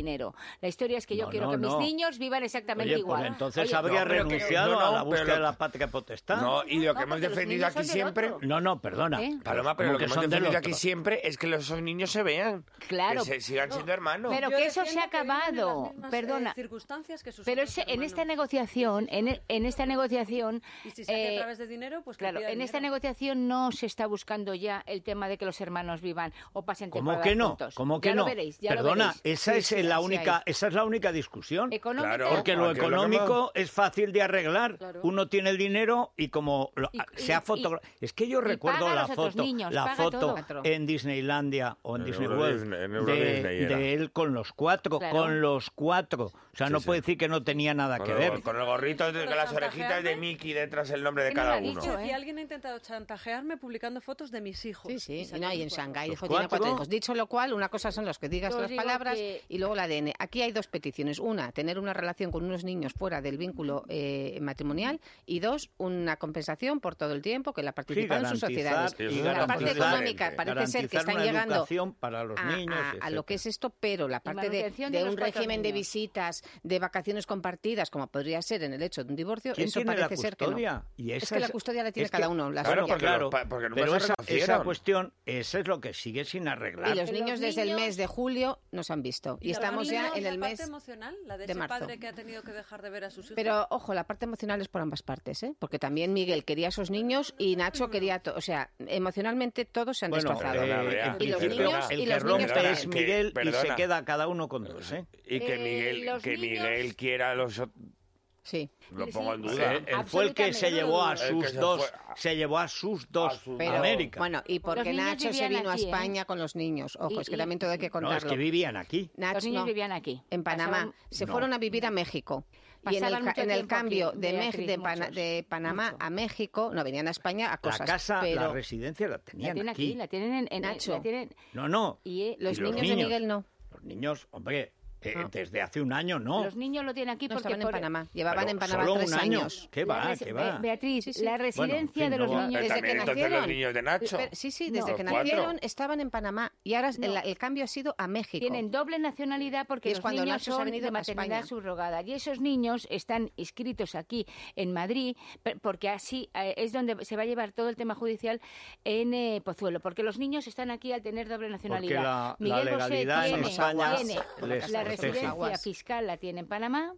dinero. La historia es que yo
No,
quiero
no,
que
no.
mis niños vivan exactamente
Oye,
igual.
pues entonces
Oye,
habría
no, pero que-
renunciado
no, no,
a la
pero
búsqueda
lo-
de la patria potestad.
No, y lo que
no,
hemos
porque los
defendido
niños
aquí
son del
siempre...
otro.
No, no, perdona.
¿Eh?
Paloma, pero
¿Cómo
lo que,
que
hemos
son del
defendido
otro?
aquí siempre es que los esos niños se vean.
Claro.
Que se sigan siendo hermanos.
Pero
Yo
que eso se
defiendo
ha
que viven en las
acabado.
mismas, eh,
Perdona.
circunstancias que sus
Pero
otros
ese- en esta
hermanos.
negociación, en, e- en esta negociación,
Y si se hace
eh,
a través de dinero, pues que
claro,
pida
en esta
dinero.
negociación no se está buscando ya el tema de que los hermanos vivan o pasen
¿Cómo
temporadas
que no?
juntos.
¿Cómo que
ya
no?
Lo veréis, ya lo
Perdona,
veréis.
esa
Sí,
es
sí,
la
sí
única,
hay.
esa es la única discusión.
Económica,
Claro.
Porque lo
Porque lo que
económico es fácil de arreglar.
Claro.
Uno tiene el dinero y como lo-
Y-
se ha
y-
fotogra- Es que yo
y
recuerdo
paga a
la
los otros
foto,
niños,
la
paga
foto
todo.
en Disneylandia o en
En
Disney
Euro
World
Disney, en Euro
de,
Disney era.
de él con los cuatro,
Claro.
con los cuatro. O sea,
Sí,
no
sí.
puede decir que no tenía nada
Con
que
el,
ver.
con el gorrito, de, con las orejitas de
chantajearme.
Mickey detrás el nombre de
¿Qué no
cada
lo ha
uno.
dicho,
Si
eh?
alguien ha intentado chantajearme publicando fotos de mis hijos.
Sí, sí,
Y
y,
salen
no, y
los
en
cuatro.
Shanghái
¿Los
dijo, tiene cuatro
cuatro?
hijos. Dicho lo cual, una cosa son los que digas
Yo os
las
digo
palabras
que-
y luego el A D N. Aquí hay dos peticiones. Una, tener una relación con unos niños fuera del vínculo eh, matrimonial y dos, una compensación por todo el tiempo que la
Sí,
participado en sus
garantizar,
sociedades.
y
La parte
garantizar-
económica parece ser que
garantizar
están
una
llegando
educación para los
a,
niños,
a- a lo que es
etcétera.
esto, pero la parte de,
manutención de
de
los
un
cuatro
régimen de
niños.
visitas, de vacaciones compartidas, como podría ser en el hecho de un divorcio,
¿Quién
eso
tiene la
parece ser que no.
custodia? Y
Es
esa
que la custodia la tiene
es que-
cada uno. La
Claro,
suya.
porque
claro,
los pa- porque nunca
pero
se
esa, esa
reconocieron.
cuestión, eso es lo que sigue sin arreglar.
Y los
Los
niños desde el
niños-
mes de julio nos han visto. Y,
la
estamos
parte
ya
de
en el
la
mes...
parte emocional, la de,
de
ese
marzo.
padre que ha tenido que dejar de ver a sus hijos.
Pero, ojo, la parte emocional es por ambas partes, ¿eh? Porque también Miguel quería a esos niños y Nacho quería... to- O sea, emocionalmente todos se han
Bueno,
destrozado.
perdona,
eh,
Bea.
en
Y los
principio,
niños-
el
y
que
los
rompe
niños
es
también.
Miguel y
Perdona.
se queda cada uno con dos, ¿eh?
Y que
Eh,
Miguel,
los
que
niños-
Miguel quiera a los ot-
Sí.
lo
Sí,
pongo en
sí.
duda.
Eh, él fue el que se
Absolutamente.
llevó a
El que
sus
se
dos,
fue a-
se llevó a sus dos
a sus-
Pero,
a América.
bueno, y porque
Los niños
Nacho se
vivían
vino
aquí,
a
¿eh?
España con los niños. Ojo,
Y-
es que
y-
también todo hay que
no,
contarlo.
es que vivían aquí.
Nacho,
Los niños
no,
vivían aquí.
en Panamá.
Pasaban-
Se
No.
fueron a vivir a México. Y en el,
Pasaban
ca-
mucho
en el
tiempo
cambio
aquí,
de, Mex-
Beatriz,
de, Pana-
muchos,
de Panamá
mucho.
a México, no, venían a España a
La
cosas.
casa,
pero
la residencia la
La
tenían
tienen aquí,
aquí.
la tienen en... en-
Nacho.
la tienen-
No, no.
y, eh,
los
y los
niños de
niños.
Miguel no.
Los niños, hombre, eh,
No.
desde hace un año no.
Los niños lo tienen aquí
No
porque...
estaban en
por-
Panamá. Llevaban
Pero
en Panamá
solo
tres
un año.
años.
¿Qué
la
va?
resi-
¿Qué va?
Be- Beatriz,
Sí, sí.
la
Bueno,
residencia
en fin,
de los
no va-
niños...
Desde
También
que
entonces
nacieron-
los niños de Nacho.
Pero- sí, sí,
No.
desde
Los
que
cuatro.
nacieron estaban en Panamá y ahora
No.
el, el cambio ha sido a México.
Tienen doble nacionalidad porque
Y es
los
cuando
niños
Nacho se ha
son
venido
de
a
maternidad
España.
subrogada. Y esos niños están inscritos aquí en Madrid pe- porque así eh, es donde se va a llevar todo el tema judicial en eh, Pozuelo. Porque los niños están aquí al tener doble nacionalidad.
la- la
Miguel Bosé
legalidad
en
tiene,
España
tiene
les
la
protege.
residencia
Aguas.
fiscal la tiene en Panamá.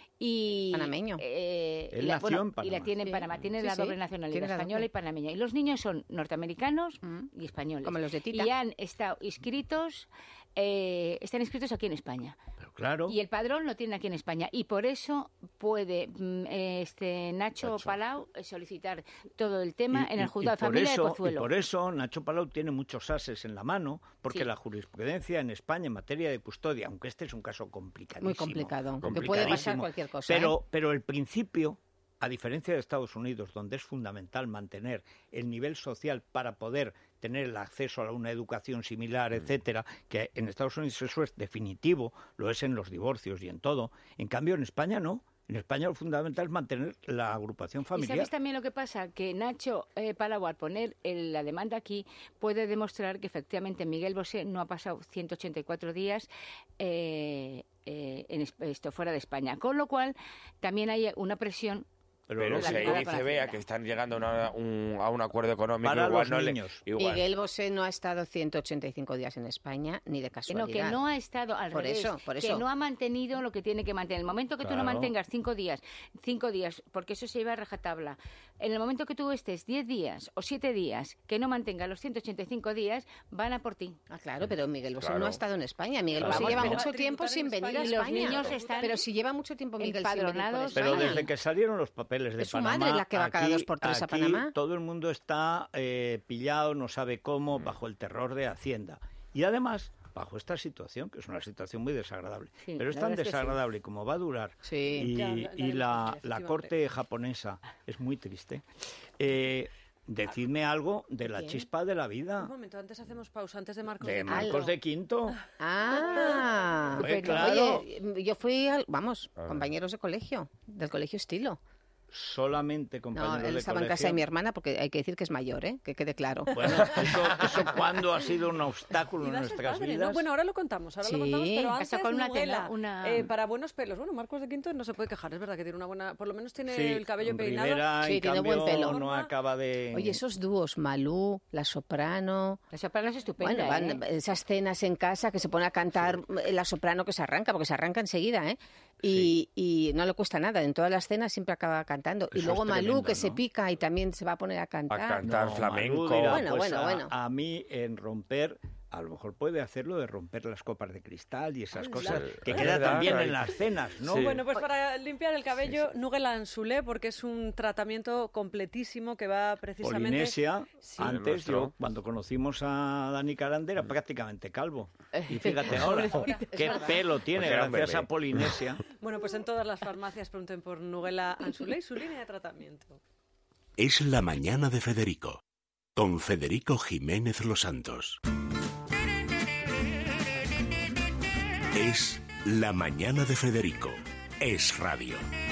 Y,
Panameño.
eh,
Él
y la,
nació
bueno,
en
y la
Panamá.
tiene en
Sí.
Panamá. Tiene
Sí,
la
sí.
doble nacionalidad
Tiene la
española
doble.
y panameña. Y los niños son norteamericanos
Mm.
y españoles.
Como los de Tita.
Y han estado inscritos, eh, están inscritos aquí en España.
Pero claro.
Y el padrón lo tiene aquí en España. Y por eso puede mm, eh, este Nacho,
Nacho.
Palau eh, solicitar todo el tema
Y-
en
y-
el juzgado
y
de
por
familia
eso,
de Pozuelo.
Y por eso Nacho Palau tiene muchos ases en la mano, porque
Sí.
la jurisprudencia en España en materia de custodia, aunque este es un caso complicadísimo.
Muy complicado. Que puede
complicadísimo,
pasar cualquier cosa.
Pero,
¿eh?
pero el principio, a diferencia de Estados Unidos, donde es fundamental mantener el nivel social para poder tener el acceso a una educación similar, etcétera, que en Estados Unidos eso es definitivo, lo es en los divorcios y en todo. En cambio, en España no. En España lo fundamental es mantener la agrupación
¿Y
familiar.
sabes también lo que pasa? Que Nacho eh, Palau, al poner el- la demanda aquí, puede demostrar que efectivamente Miguel Bosé no ha pasado ciento ochenta y cuatro días eh, eh, en es- esto fuera de España. Con lo cual, también hay una presión.
Pero,
Pero
lo
si
que-
ahí
con
dice
la
Bea
Hacienda.
que están llegando a, una- un, a un acuerdo económico,
Para
igual
los
no le-
niños.
igual.
Miguel Bosé no ha estado ciento ochenta y cinco días en España, ni de
Que
casualidad.
no, que no ha estado al
Por
revés,
eso, por
que
eso.
no ha mantenido lo que tiene que mantener. En el momento que tú no
Claro.
mantengas cinco días, cinco días, porque eso se lleva a rajatabla, en el momento que tú estés diez días o siete días, que no mantenga los ciento ochenta y cinco días, van a por ti.
Ah, claro, pero Miguel Bosé
Claro.
no ha estado en España. Miguel
Claro.
Bosé
Vamos,
lleva
pero-
mucho
Va a
tiempo
tributar
sin
en
venir a
España.
Y los
España.
niños están
Pero si lleva mucho tiempo Miguel sin venir por
empadronados.
Pero
España.
desde que salieron los papeles de
Es su
Panamá,
madre la que va cada
aquí-
dos por tres a
aquí
Panamá.
todo el mundo está eh, pillado, no sabe cómo, bajo el terror de Hacienda. Y además, bajo esta situación, que es una situación muy desagradable.
Sí,
Pero es
la
tan
verdad es que sí.
desagradable como va a durar.
Sí.
Y,
Ya, la- la
y
veremos,
la, la
efectivamente.
corte japonesa es muy triste. Eh, decidme algo de la
¿Quién?
chispa de la
Un
vida.
momento, antes hacemos pausa, antes de Marcos.
De
de
Marcos
Quinto.
de Quinto.
Ah,
Oye,
pero,
claro.
oye, yo fui, al, vamos,
Ah.
compañeros de colegio, del colegio Estilo.
solamente
No,
compañeros
él
de
estaba en
colegio.
casa de mi hermana porque hay que decir que es mayor, ¿eh? Que quede claro.
Bueno, eso, eso cuando ha sido un obstáculo en
Iba a ser
nuestras
padre,
vidas.
¿no? Bueno, ahora lo contamos, ahora
Sí.
lo contamos, pero
Casó
antes
con una
Nuguela,
tela, una-
eh, para buenos pelos. Bueno, Marcos de Quinto no se puede quejar, es verdad que tiene una buena, por lo menos tiene
Sí,
el cabello peinado.
Rivera,
Sí,
en
tiene buen
cambio,
pelo.
no acaba de...
Oye, esos dúos, Malú, La Soprano...
La soprano es estupenda,
Bueno, van
¿eh?
esas cenas en casa que se pone a cantar eh, La Soprano que se arranca, porque se arranca enseguida, ¿eh? Y, y no le cuesta nada, en todas las cenas siempre acaba cantando. Y
Eso
luego
es
Malú,
tremendo,
que se
¿no?
pica y también se va a poner a
A
cantar.
cantar
No,
flamenco.
Malú dirá,
Bueno,
pues,
bueno,
a,
bueno.
a mí en romper, a lo mejor puede hacerlo de romper las copas de cristal y esas
Ah,
cosas
claro.
que
Es
queda
verdad,
también
hay-
en las cenas, ¿no?
Sí.
Bueno, pues para limpiar el cabello, Nuguela Anzulé, porque es un tratamiento completísimo que va precisamente...
Polinesia,
Sí.
antes
Nuestro.
yo, cuando conocimos a Dani Carande, era prácticamente calvo. Y fíjate ahora, qué pelo tiene
Porque era un
gracias
bebé.
a Polinesia.
Bueno, pues en todas las farmacias pregunten por Nuguela Anzulé y su línea de tratamiento.
Es la mañana de Federico, con Federico Jiménez Los Santos. Es la mañana de Federico. Es radio.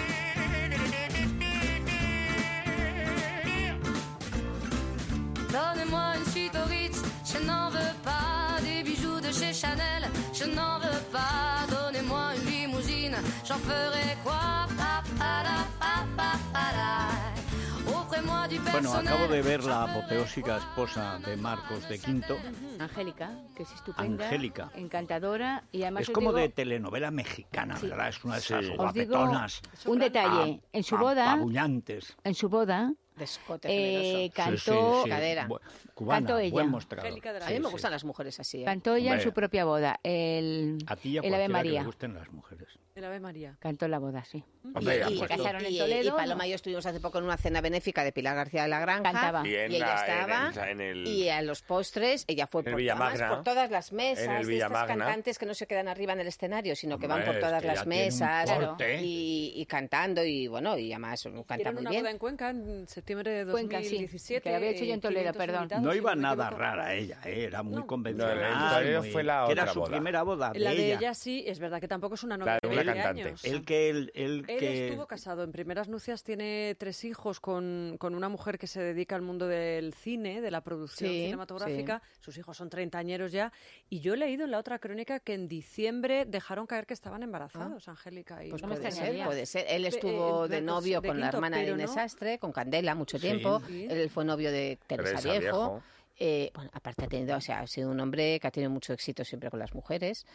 Donnez-moi une suite au Ritz, je n'en veux pas. Des bijoux de chez Chanel, je n'en veux pas. Donnez-moi une limousine, j'en ferai quoi? Pa, pa, la, pa, pa, pa, la. Offrez-moi du
Bueno,
personnel.
acabo de ver la apoteósica esposa de Marcos de Quinto.
Angélica, que es estupenda.
Angélica.
Encantadora. Y además
Es
os
como
digo,
de telenovela mexicana,
Sí.
¿verdad? Es una de esas
Sí.
os digo
guapetonas,
un detalle. En su boda,
apabullantes.
en su boda,
Descote
eh,
generoso.
cantó,
Sí, sí, sí.
cadera.
Bu- cubana,
Cantó ella.
buen mostrador.
Angélica de la
A mí me
Sí,
gustan
sí.
las mujeres así, ¿eh?
cantó ella en
Hombre.
su propia boda. El,
A ti y a
el Ave
cualquiera que le
María.
gusten las mujeres.
El Ave María.
Cantó la boda, sí.
Hombre, ya,
y,
pues,
se casaron en
y-
Toledo,
y Paloma
¿no?
y yo estuvimos hace poco en una cena benéfica de Pilar García de la Granja.
Cantaba.
Y en
y ella
la-
estaba.
en el- en el-
Y a los postres, ella fue
en el
por,
Villamagna.
además, por todas las mesas.
En el
de estas
Villamagna.
cantantes que no se quedan arriba en el escenario, sino que van
Hombre,
por
es
todas
que
las
ya tiene un
mesas
porte.
y, y cantando. Y bueno, y además canta
Hicieron
muy
una
bien.
boda en Cuenca en septiembre de
Cuenca, sí,
dos mil diecisiete.
que la había hecho yo en
eh,
Toledo,
quinientos
perdón.
invitados,
No
si
iba
me
nada
equivoco.
rara ella, ¿eh? Era muy
No.
convencional.
No, el Toledo
muy-
fue la
que era
otra
su
boda.
primera boda de
La de
ella.
ella sí, es verdad que tampoco es una
La
novia
de
de
una
veinte
cantante.
años.
Él que él, él
Él
que
estuvo casado en primeras nupcias, tiene tres hijos con, con una mujer que se dedica al mundo del cine, de la producción
Sí,
cinematográfica. Sus hijos son treintañeros ya. Y yo he leído en la otra crónica que en diciembre dejaron caer que estaban embarazados, Angélica. Y
Pues
No me
puede ser,
extrañaría.
puede ser. Él
Eh,
estuvo
eh,
de
Marcos
novio
de
con la
Quinto,
hermana de
pero
Inés
no.
Sastre, con Candela, mucho
Sí.
tiempo.
Sí.
Él fue novio de Teresa,
Teresa
Viejo.
Viejo.
Eh, bueno, aparte ha tenido, o sea, ha sido un hombre que ha tenido mucho éxito siempre con las mujeres.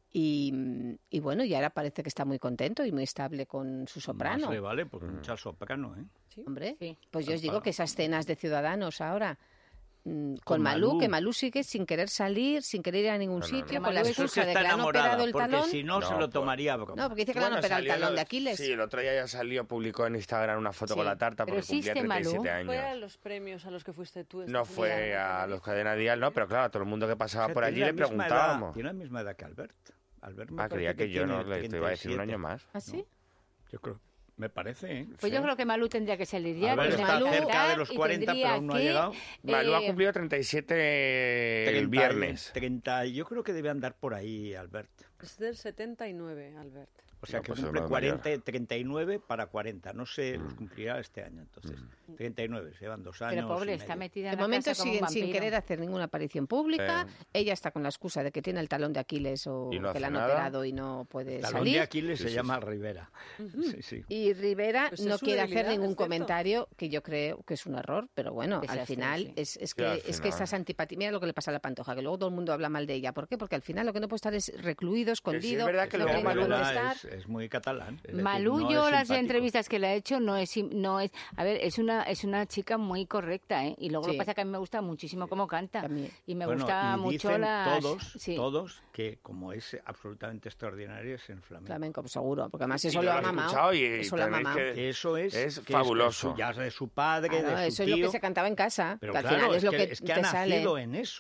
Y, y bueno, y ahora parece que está muy contento y muy estable con su soprano.
Más le vale, pues mucha soprano, ¿eh?
Hombre,
Sí.
pues yo os digo que esas cenas de Ciudadanos ahora mm, con,
Con
Malú,
Malú.
que Malú sigue sin querer salir, sin querer ir a ningún
No, no,
sitio,
no.
con la
Malú es
excusa
que
de
está
que le han
enamorada,
operado el
porque
talón.
si no,
No,
se lo
pues-
tomaría a broma.
No, porque dice que le han
Bueno,
operado el
salió
talón
lo-
de Aquiles.
Sí, el otro día ya salió, publicó en Instagram una foto
Sí.
con la tarta
Pero
porque cumplía
existe
treinta y siete
Malú.
Fue a
años.
los premios a los que fuiste tú.
No
esta
fue
semana.
a los Cadena Dial, no, pero claro, a todo el mundo que pasaba
O sea,
por allí
tiene
le
la misma edad-
preguntábamos.
tiene la misma edad que Albert. Albert me
Ah, creía
parece
que yo no
tiene
le te iba a decir un
treinta y siete.
año más.
¿Ah, sí?
Yo creo, me parece, ¿eh?
Pues yo
Sí.
creo que Malú tendría que salir ya.
A ver,
tendría
está
que
cerca
cantar
de los
y
cuarenta,
tendría
pero aún no ha
que,
llegado.
Malú ha
eh,
cumplido treinta y siete el
treinta,
viernes.
treinta, yo creo que debe andar por ahí, Albert.
Es del setenta y nueve, Albert.
O sea,
No,
que
pues
cumple
es más mayor.
cuarenta, treinta y nueve para cuarenta. No sé, los cumplirá este año, entonces. treinta y nueve, se llevan dos años.
Pero pobre,
y
está
medio.
metida
De
en la
momento
casa como un
siguen sin
vampiro.
querer hacer ninguna aparición pública.
Sí.
Ella está con la excusa de que tiene el talón de Aquiles o
Y no
que
hace
le han
nada.
operado y no puede
Talón
salir.
de Aquiles
Sí,
se
sí,
llama Rivera. Sí, sí.
Y Rivera
Pues es
no
su
quiere hacer
debilidad,
ningún
es cierto.
comentario, que yo creo que es un error, pero bueno, al
Desastre,
final
sí.
es, es
Sí,
que
al
es que
final.
estas antipatías, mira lo que le pasa a la Pantoja, que luego todo el mundo habla mal de ella. ¿Por qué? Porque al final lo que no puede estar es recluido, escondido,
verdad que
no
luego
queriendo
Malú
Rivera
contestar.
es, es muy catalán. es decir,
Malú,
no
yo
es
las
simpático.
entrevistas que le ha hecho no es, sim- no es, a ver, es una, es una chica muy correcta, ¿eh? Y luego lo
Sí.
que pasa es que a mí me gusta muchísimo cómo canta
También.
y me
Bueno,
gusta
y
mucho
dicen
las,
todos,
sí.
todos que como es absolutamente extraordinario es en flamenco.
Flamenco, pues seguro, porque además
Sí,
eso
yo
lo
lo
ha
he
mamado.
escuchado y
Eso lo ha
tenéis
mamado.
que-
Que eso es,
Es
que
fabuloso.
que su- ya de su padre,
Claro,
de su
eso
tío.
es lo que se cantaba en casa,
Pero
que al
claro,
final es
es
lo
que,
que,
es que
te
ha
sale.
nacido en eso.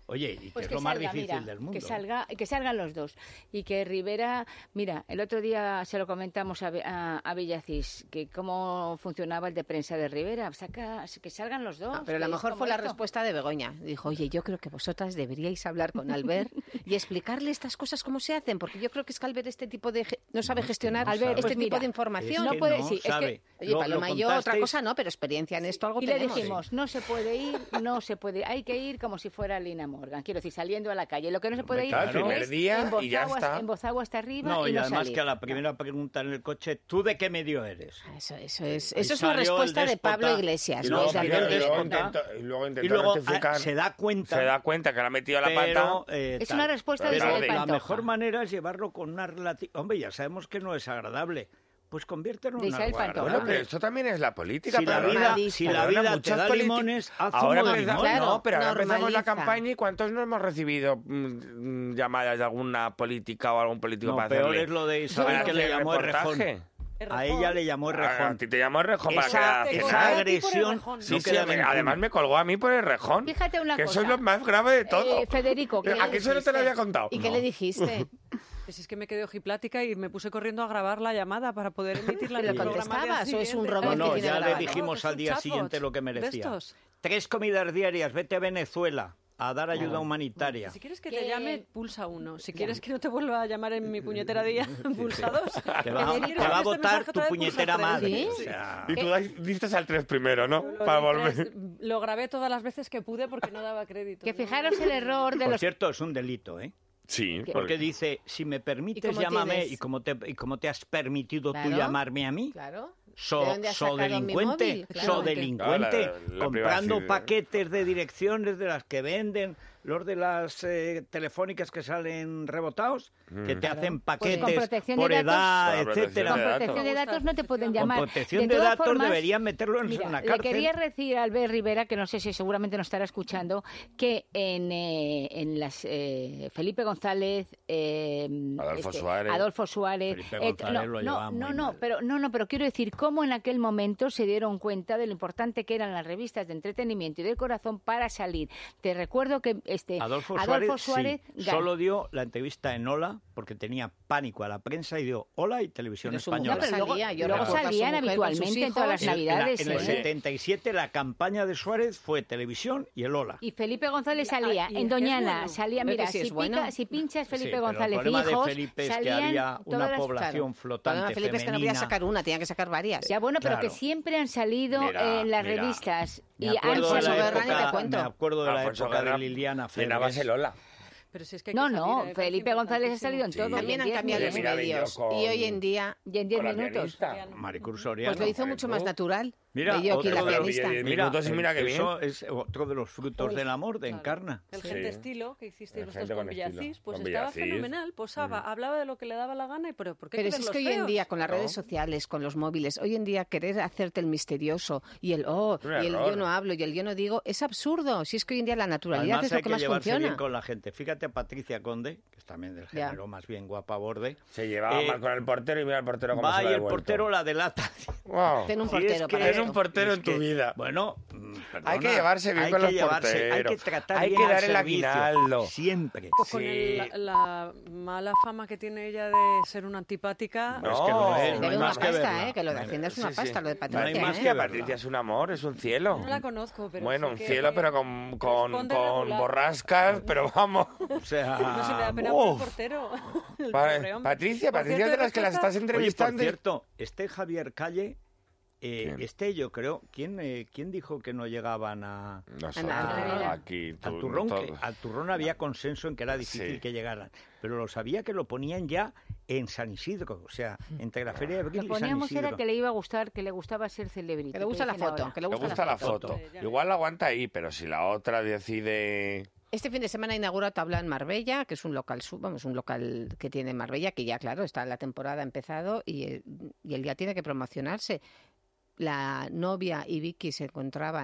Oye, y que
Pues
es
que
lo más
salga,
difícil
mira,
del mundo.
que
¿eh?
salga, que salgan los dos y que Rivera, mira, el otro día se lo comentamos a, Be- a, a Villacís que cómo funcionaba el de prensa de Rivera, saca, que salgan los dos.
Ah, pero a lo
que es
mejor
como
fue la
esto.
respuesta de Begoña. Dijo, oye, yo creo que vosotras deberíais hablar con Albert y explicarle estas cosas cómo se hacen, porque yo creo que es que Albert este tipo de ge- no sabe gestionar
no sabe.
este
Pues
tipo
mira,
de información.
Es que
No puede-
no
sí, es que-
sabe.
Oye,
Lo-
Paloma
lo
y yo otra
contasteis-
cosa no, pero experiencia en esto algo
Y le
tenemos.
dijimos, no se puede ir, no se puede, hay que ir como si fuera Lina Morgan, quiero decir, saliendo a la calle. Lo que no se puede ir
Claro, el primer
es
día
en voz
y ya
agua-
está.
en voz agua hasta arriba
No,
y,
y
no
además
salir.
que a la primera pregunta en el coche, ¿tú de qué medio eres?
Eso, eso es,
Ahí
eso es una
salió el
respuesta de
déspota.
Pablo Iglesias.
Y
¿no?
luego,
O sea,
salió el
y luego
déspota.
intentó, y luego intentó
Y luego
rectificar.
ah, se da cuenta.
Se da cuenta que le ha metido la pata.
pero, eh,
Es
tal.
una respuesta
de
Pero
Isabel
la
Pantoja.
mejor manera es llevarlo con una relativa... Hombre, ya sabemos que no es agradable. Pues conviértelo
De
en
Isabel
algo
Pantoja.
Bueno, pero
agradable.
esto también es la política.
Si la
perdona.
vida,
normaliza.
si la
Perdona,
vida te
muchas
da
políti-
limones, haz
ahora
zumo de
empezamos,
limón.
Claro,
no, pero ahora empezamos la
normaliza.
campaña y ¿cuántos no hemos recibido mm, mm, llamadas de alguna política o algún político
No,
para
peor
hacerle?
es lo de Isabel
para
que le
hacer
llamó Errejón.
reportaje?
A ella le llamó
Ah, A
Errejón.
ti te llamó Errejón para que
Esa,
la
Te
esa
colgó a ti por
agresión
Errejón.
Sí,
no
sí,
queda
me-
ninguna.
además me colgó a mí por el rejón.
Fíjate una
que
cosa.
eso es lo más grave de todo.
Eh, Federico, ¿qué
¿A qué eso no te lo había contado?
¿Y qué
No.
le dijiste?
Pues es que me quedé ojiplática y me puse corriendo a grabar la llamada para poder emitirla en
¿Le
el programa. al día
contestabas o es un
siguiente.
robot
No,
que
no,
tiene
ya le
grabado?
dijimos
Es
al
un
día
chatbot
siguiente lo que
de
merecía.
estos.
Tres comidas diarias, vete a Venezuela a dar ayuda humanitaria.
Si quieres que
Que-
te llame, pulsa uno. Si quieres que no te vuelva a llamar en mi puñetera día, pulsa dos.
Te va,
Si
te
quieres
va a
este
votar
mensaje
tu
otra vez, pulsa
puñetera
tres.
madre.
¿Sí?
O sea,
Y tú diste al tres primero, ¿no?
Lo,
Para
di
volver.
tres, lo grabé todas las veces que pude porque no daba crédito.
Que
¿no?
fijaros el error de
por
los...
cierto, es un delito, ¿eh?
Sí,
Porque dice, si me permites,
cómo
llámame,
tienes?
y como te, y como te has permitido
Claro.
tú llamarme a mí,
Claro. ¿De
so,
dónde has
so
sacado mi
delincuente,
móvil?
so
Claro.
delincuente,
Claro, la- la
comprando
privacidad.
paquetes de direcciones de las que venden los de las eh, telefónicas que salen rebotados, que te hacen
Pues
paquetes
con protección de
por
datos-
edad,
Con protección
etcétera.
Con
de datos.
protección de datos no te pueden
Con
llamar.
protección de,
todas
datos
formas,
deberían meterlo en
mira,
una
le
cárcel.
quería decir a Albert Rivera, que no sé si seguramente nos estará escuchando, que en, eh, en las eh, Felipe González, eh,
Adolfo Suárez.
Adolfo Suárez,
Felipe
eh,
González
no,
lo
no,
llevaba
no,
muy
no,
mal.
pero no, no, pero quiero decir cómo en aquel momento se dieron cuenta de lo importante que eran las revistas de entretenimiento y del corazón para salir. Te recuerdo que este
Adolfo,
Adolfo
Suárez,
Suárez
sí,
gan-
solo dio la entrevista en Hola porque tenía pánico a la prensa y dio Hola y Televisión
Pero su
Española.
mujer
pero luego,
salía, yo
luego
recuerdo a su
salían
mujer con sus
habitualmente en todas las
hijos.
En- en la-
navidades.
En, el
¿eh?
setenta y siete la campaña de Suárez fue Televisión y el Hola.
Y Felipe González salía
Ah, y
en
es que es
Doñana,
bueno.
salía,
Pero
mira,
que sí
si,
es bueno.
pica- si pinchas Felipe
Sí, pero
González
el problema
hijos,
de Felipe es que
salían
había
todas
una
las-
población
Claro.
flotante
Perdona, Felipe, es que no voy a
femenina.
sacar una, tenía que sacar varias.
Ya bueno, pero
Claro.
que siempre han salido
Mira,
en las
mira.
revistas
Me
y han
acuerdo, de
Alfonso
la
salido...
Guerra, ni te
época,
cuento.
me acuerdo de la
Alfonso
época
Guerra
de Liliana
llenabas
Febres.
el Ola.
Pero si es que hay que
No,
salir,
no,
¿eh? Me
Felipe
parece
González ha salido en
importantísimo.
todo.
También
y en
han
diez
cambiado los
Mira,
minutos.
medios.
vídeo con-
Y hoy en día,
Y en diez
con la
minutos.
pianista.
Maricruz Soriano.
pues lo hizo mucho más
Maricruz.
natural.
Mira,
Bello aquí
otro
la
de los-
pianista.
diez minutos y mira qué bien.
Eso es otro de los frutos
Uf,
del amor de
claro.
Encarna.
El
Sí.
gente estilo que hicisteis
El
vosotros
gente
con
con estilo.
Villacís, pues
Con
estaba
Villacís.
fenomenal. Posaba, hablaba de lo que le daba la gana, y pero ¿por qué
Pero
querer
es
los
que hoy en
feos?
día, con las
¿no?
redes sociales, con los móviles, hoy en día querer hacerte el misterioso y el oh,
Un
y el
error.
yo no hablo y el yo no digo, es absurdo. Si es que hoy en día la naturalidad
Además
es lo
hay
que
que
más
llevarse
funciona.
bien con la gente. Fíjate a Patricia Conde, que es también del
Ya.
género más bien guapa borde.
Se llevaba
Eh,
mal con el portero y mira el portero cómo
Va
se
y
lo ha
el
devuelto.
portero la delata.
Wow.
Ten un
Si es
portero
que-
para
Ten
esto.
un portero
Es
en tu
que,
vida.
Bueno, mm, perdona,
Hay que llevarse bien
hay
con
que
los
llevarse, Hay que
porteros.
tratar
Hay
bien
que
al
dar el
servicio,
aguinaldo.
Siempre.
O con
Sí.
el- la, la mala fama que tiene ella de ser una antipática.
No,
Es que lo es, no
Debe
hay
una
más que
pasta,
verla.
¿eh? Que lo de
No hay-
Hacienda es
sí,
una
sí.
pasta, lo de
No
Patricia.
hay más
¿eh?
que
verla.
Patricia es un amor, es un cielo.
No la conozco, pero
Bueno,
sé
un
que-
cielo, pero con, con,
Responde
con
regular.
borrascas, pero vamos.
O sea,
No se le da pena por el
uf.
portero. El
Pa-
pobre hombre.
Patricia,
Por
Patricia
cierto,
es de las que las
respuesta-
estás
Oye, por
entrevistando. y-
cierto, este Javier Calle, eh,
¿Quién?
este yo creo, ¿quién, eh, ¿quién dijo que no llegaban a,
Nosotros,
Anda,
aquí, tú,
al turrón?
todo-
Que, al turrón había consenso en que era difícil
Sí.
que llegaran, pero lo sabía que lo ponían ya en San Isidro, o sea, entre la Feria de Abril
Lo
y San
poníamos
Isidro.
era que le iba a gustar, que le gustaba ser celebrity.
Que le gusta la
dicen
foto,
ahora.
que le
Le
gusta,
gusta la foto.
foto. Ya
Igual la aguanta ahí, pero si la otra decide...
Este fin de semana inaugura Tabla en Marbella, que es un local sub, vamos, un local que tiene en Marbella, que ya, claro, está la temporada empezado y, eh, y él ya tiene que promocionarse. La novia y Vicky se encontraban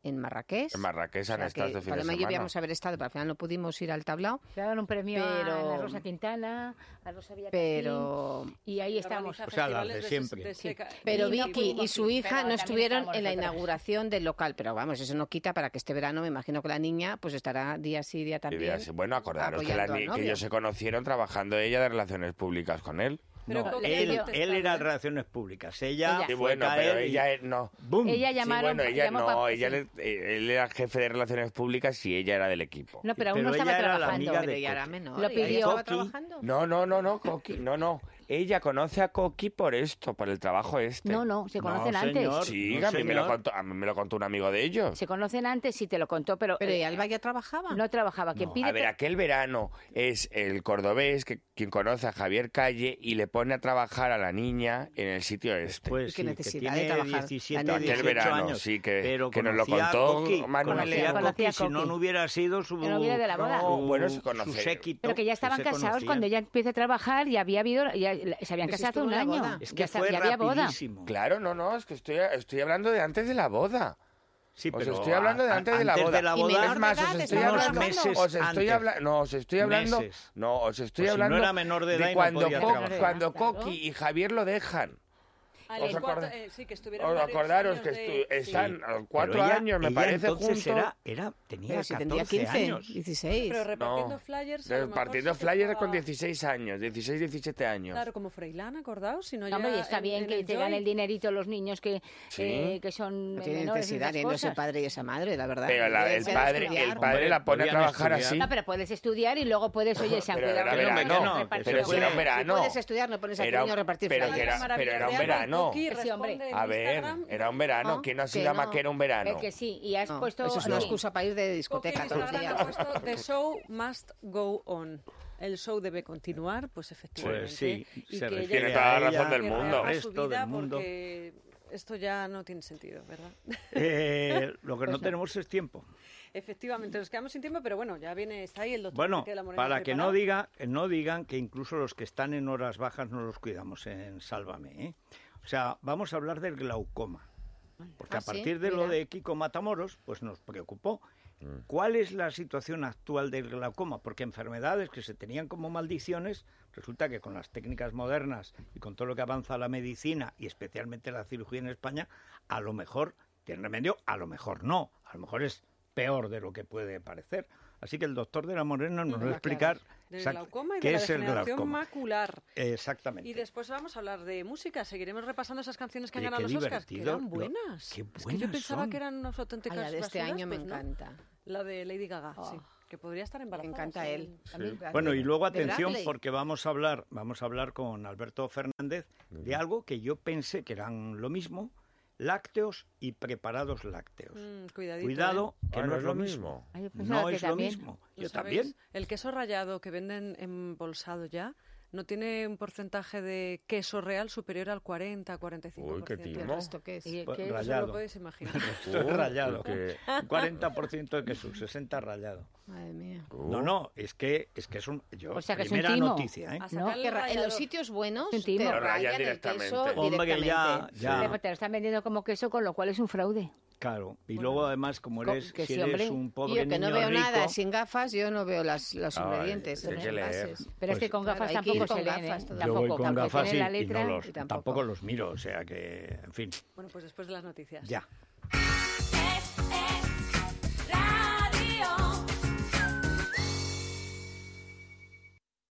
en Marrakech.
En Marrakech han
O sea,
estado
que
este fin de
Paloma y yo
semana.
íbamos a haber estado, pero al final no pudimos ir al tablao.
Le dan un premio
Pero-
a la Rosa Quintana, a Rosa Villacastín,
Pero,
y ahí estamos.
Organiza
O sea, las
festivales
de
ses-
siempre.
de seca-
pero
Y no
Vicky
pudimos
y su
ir,
hija
pero
no
también
estuvieron
estábamos
en la
nosotras.
inauguración del local, pero vamos, eso no quita para que este verano me imagino que la niña pues estará día sí, día
Y
también.
veas, bueno, acordaros que, la
apoyando al
ni- que
novio.
ellos se conocieron trabajando ella de relaciones públicas con él.
Pero
No,
Coqui
él,
ha contestado,
él era
¿eh?
relaciones públicas. Ella,
Ella.
Sí,
fue
bueno,
caer
pero
y
ella no.
¡bum!
Ella
Sí,
llamaron,
bueno, ella
llamó
no,
pa-
ella
sí.
le- eh, él era jefe de relaciones públicas y ella era del equipo.
No, pero aún
Pero
no estaba
ella era la
trabajando.
amiga
Pero
de
ella era
Coqui.
menor.
Lo
¿y ella
pidió.
estaba
Coqui.
trabajando?
No, no, no, no, Coqui, no, no. Ella conoce a Coqui por esto, por el trabajo este.
No, no, se
No,
conocen antes.
señor.
Sí,
No,
a mí me lo
señor.
contó, a mí me lo contó un amigo de ellos.
Se conocen antes, sí te lo contó, pero,
Pero
eh,
¿y Alba ya trabajaba?
no trabajaba. Quien
No.
pide
A ver,
que-
aquel verano es el cordobés que quien conoce a Javier Calle y le pone a trabajar a la niña en el sitio este.
Pues
¿Y qué
sí, que
necesidad de
tiene
trabajar?
diecisiete,
La niña.
Aquel
dieciocho
verano,
años.
sí, que-
pero
que nos lo
conocía a
contó
Coqui,
Manuel.
conocía a
Conocía a
Coqui, si no,
Coqui.
no hubiera sido su...
Que no viene de la boda.
su-
No, bueno, se
su
conoce.
séquito,
Pero que ya
sí
estaban
se
casados
conocían.
cuando ella empieza a trabajar y había habido, ya, se habían
Pero si
casado hace
estuvo
un
en la
año.
boda.
Es
Ya
que
está-
fue
ya había boda.
rapidísimo.
Claro, no, no, es que estoy, estoy hablando de antes de la boda.
Sí,
Os
pero
estoy hablando de
a-
antes de la
antes
boda.
de la
Y
boda
menor
Es más,
de
os
edad,
estoy
estaba
unos
hablando,
meses
os estoy
antes.
hablando, no, os estoy hablando,
Meses.
no, os estoy
Pues si no
hablando
era menor de edad y no
cuando,
podía
Co-
trabajar.
cuando
Claro.
Coqui y Javier lo dejan.
Al
¿Os
cuatro-
acordáis?
eh, sí, que estuvieron
Os
varios
acordaros
años
que
de-
estu- están
sí.
a los
Pero
cuatro
ella-
años, me
ella
parece,
entonces
juntos.
Era, era, tenía
Pero si tendría
catorce
quince,
años.
dieciséis.
Pero repartiendo
No,
flyers. a lo mejor
repartiendo
sí que
flyers
estaba-
con dieciséis años, dieciséis, diecisiete años.
Claro, como Freilán, acordaos, si no
No,
ya
hombre, y está
en-
bien
en
que
el
te ganen
Joy.
el dinerito los niños que,
Sí.
eh, que son
No tiene
menores y
necesidad
esas
yendo ese
cosas.
padre y esa madre, la verdad.
Pero la-
Debe
el
ser
padre,
estudiar.
el padre la pone a
podían
trabajar
estudiar.
así.
No, pero puedes estudiar y luego puedes, oye, se han
Pero
cuidado
era
los
verano,
niños,
no,
repartir
pero
pero si era un
flyers.
verano.
Puedes estudiar, no pones al
Era-
niño a repartir
pero
flyers.
que era-
Maravillas
pero era un
de Alba,
verano.
Coqui
Que sí, hombre.
responde en
A ver,
Instagram.
era un verano.
No,
¿Quién nos
que
llama
no.
que era un verano?
Eh, que sí, y has
No,
puesto...
eso es una
sí.
excusa para ir de
Coqui
discoteca
en
todos los
Instagram
días.
ha puesto The show must go on. El show debe continuar, pues efectivamente.
Pues sí,
y
se
que
refiere
Tiene
ella
toda la
a
razón
ella,
del
que
mundo.
rehaga
al
su
resto
vida
del mundo.
porque esto ya no tiene sentido, ¿verdad?
Eh, lo que
Pues
no
no.
tenemos es tiempo.
Efectivamente, nos quedamos sin tiempo, pero bueno, ya viene, está ahí el doctor
Bueno,
Enrique de la Morena
para que no,
preparado.
diga, no digan que incluso los que están en horas bajas no los cuidamos en Sálvame, ¿eh? O sea, vamos a hablar del glaucoma. Porque
Ah,
a
sí,
partir de lo
mira.
de Kiko Matamoros, pues nos preocupó. ¿Cuál es la situación actual del glaucoma? Porque enfermedades que se tenían como maldiciones, resulta que con las técnicas modernas y con todo lo que avanza la medicina y especialmente la cirugía en España, a lo mejor tiene remedio, a lo mejor no, a lo mejor es peor de lo que puede parecer. Así que el doctor de la Morena nos va a explicar
Del
exact-
glaucoma y
qué
de la
es el
degeneración
glaucoma.
macular.
Exactamente.
Y después vamos a hablar de música. Seguiremos repasando esas canciones que han
Oye,
ganado
qué
los Oscars, que
divertido.
eran
Lo-
buenas.
qué
Es que yo
buenas
pensaba
son.
que eran unas auténticas
Ay, la de este
basuras,
año me
pues no.
encanta.
La de Lady Gaga,
Oh.
sí. Que podría estar
Me
embarazada.
encanta
sí.
él. A mí,
Bueno, y luego
de
atención
Bradley.
porque vamos a hablar, vamos a hablar con Alberto Fernández de algo que yo pensé que eran lo mismo, lácteos y preparados lácteos.
Mm, cuidadito,
Cuidado,
¿eh?
que
Ah,
no es lo mismo.
Ay, yo pensaba
No
que
es lo
también.
mismo.
¿Lo
Yo
sabéis?
también.
El queso rallado que venden embolsado ya no tiene un porcentaje de queso real superior al cuarenta a cuarenta y cinco por
Uy, qué
ciento.
¿Y el
timo.
resto qué es?
Y
Pues
que-
Eso
rallado.
lo podéis imaginar.
Esto es rallado.
que-
Un cuarenta por ciento de queso, sesenta rallado.
Madre mía.
No, no, es que es que es un yo,
O sea, que es un
primera
timo.
noticia, ¿eh?
A
No,
sacarle
Que
el
ra- en
rallador.
los sitios buenos
Un
te
timo.
Lo rayan
rayan el
directamente.
queso
Hombre, que ya,
directamente.
ya.
Pero te lo están vendiendo como queso, con lo cual es un fraude.
Claro, y luego además como
Co-
eres,
que
si
sí,
eres
hombre.
un
Y
pobre
yo que no
niño
veo
rico,
nada sin gafas, yo no veo las, los
Ay,
ingredientes,
hay
los
que leer.
envases.
Pero es que
Pues-
con gafas
Claro, hay que ir
tampoco
con
se leen,
gafas
¿eh?
todo.
yo voy
Tampoco,
con
aunque
gafas
tienen
y,
la
y
letra
no los,
y tampoco.
tampoco los miro, o sea que, en fin,
Bueno, pues después de las noticias.
ya.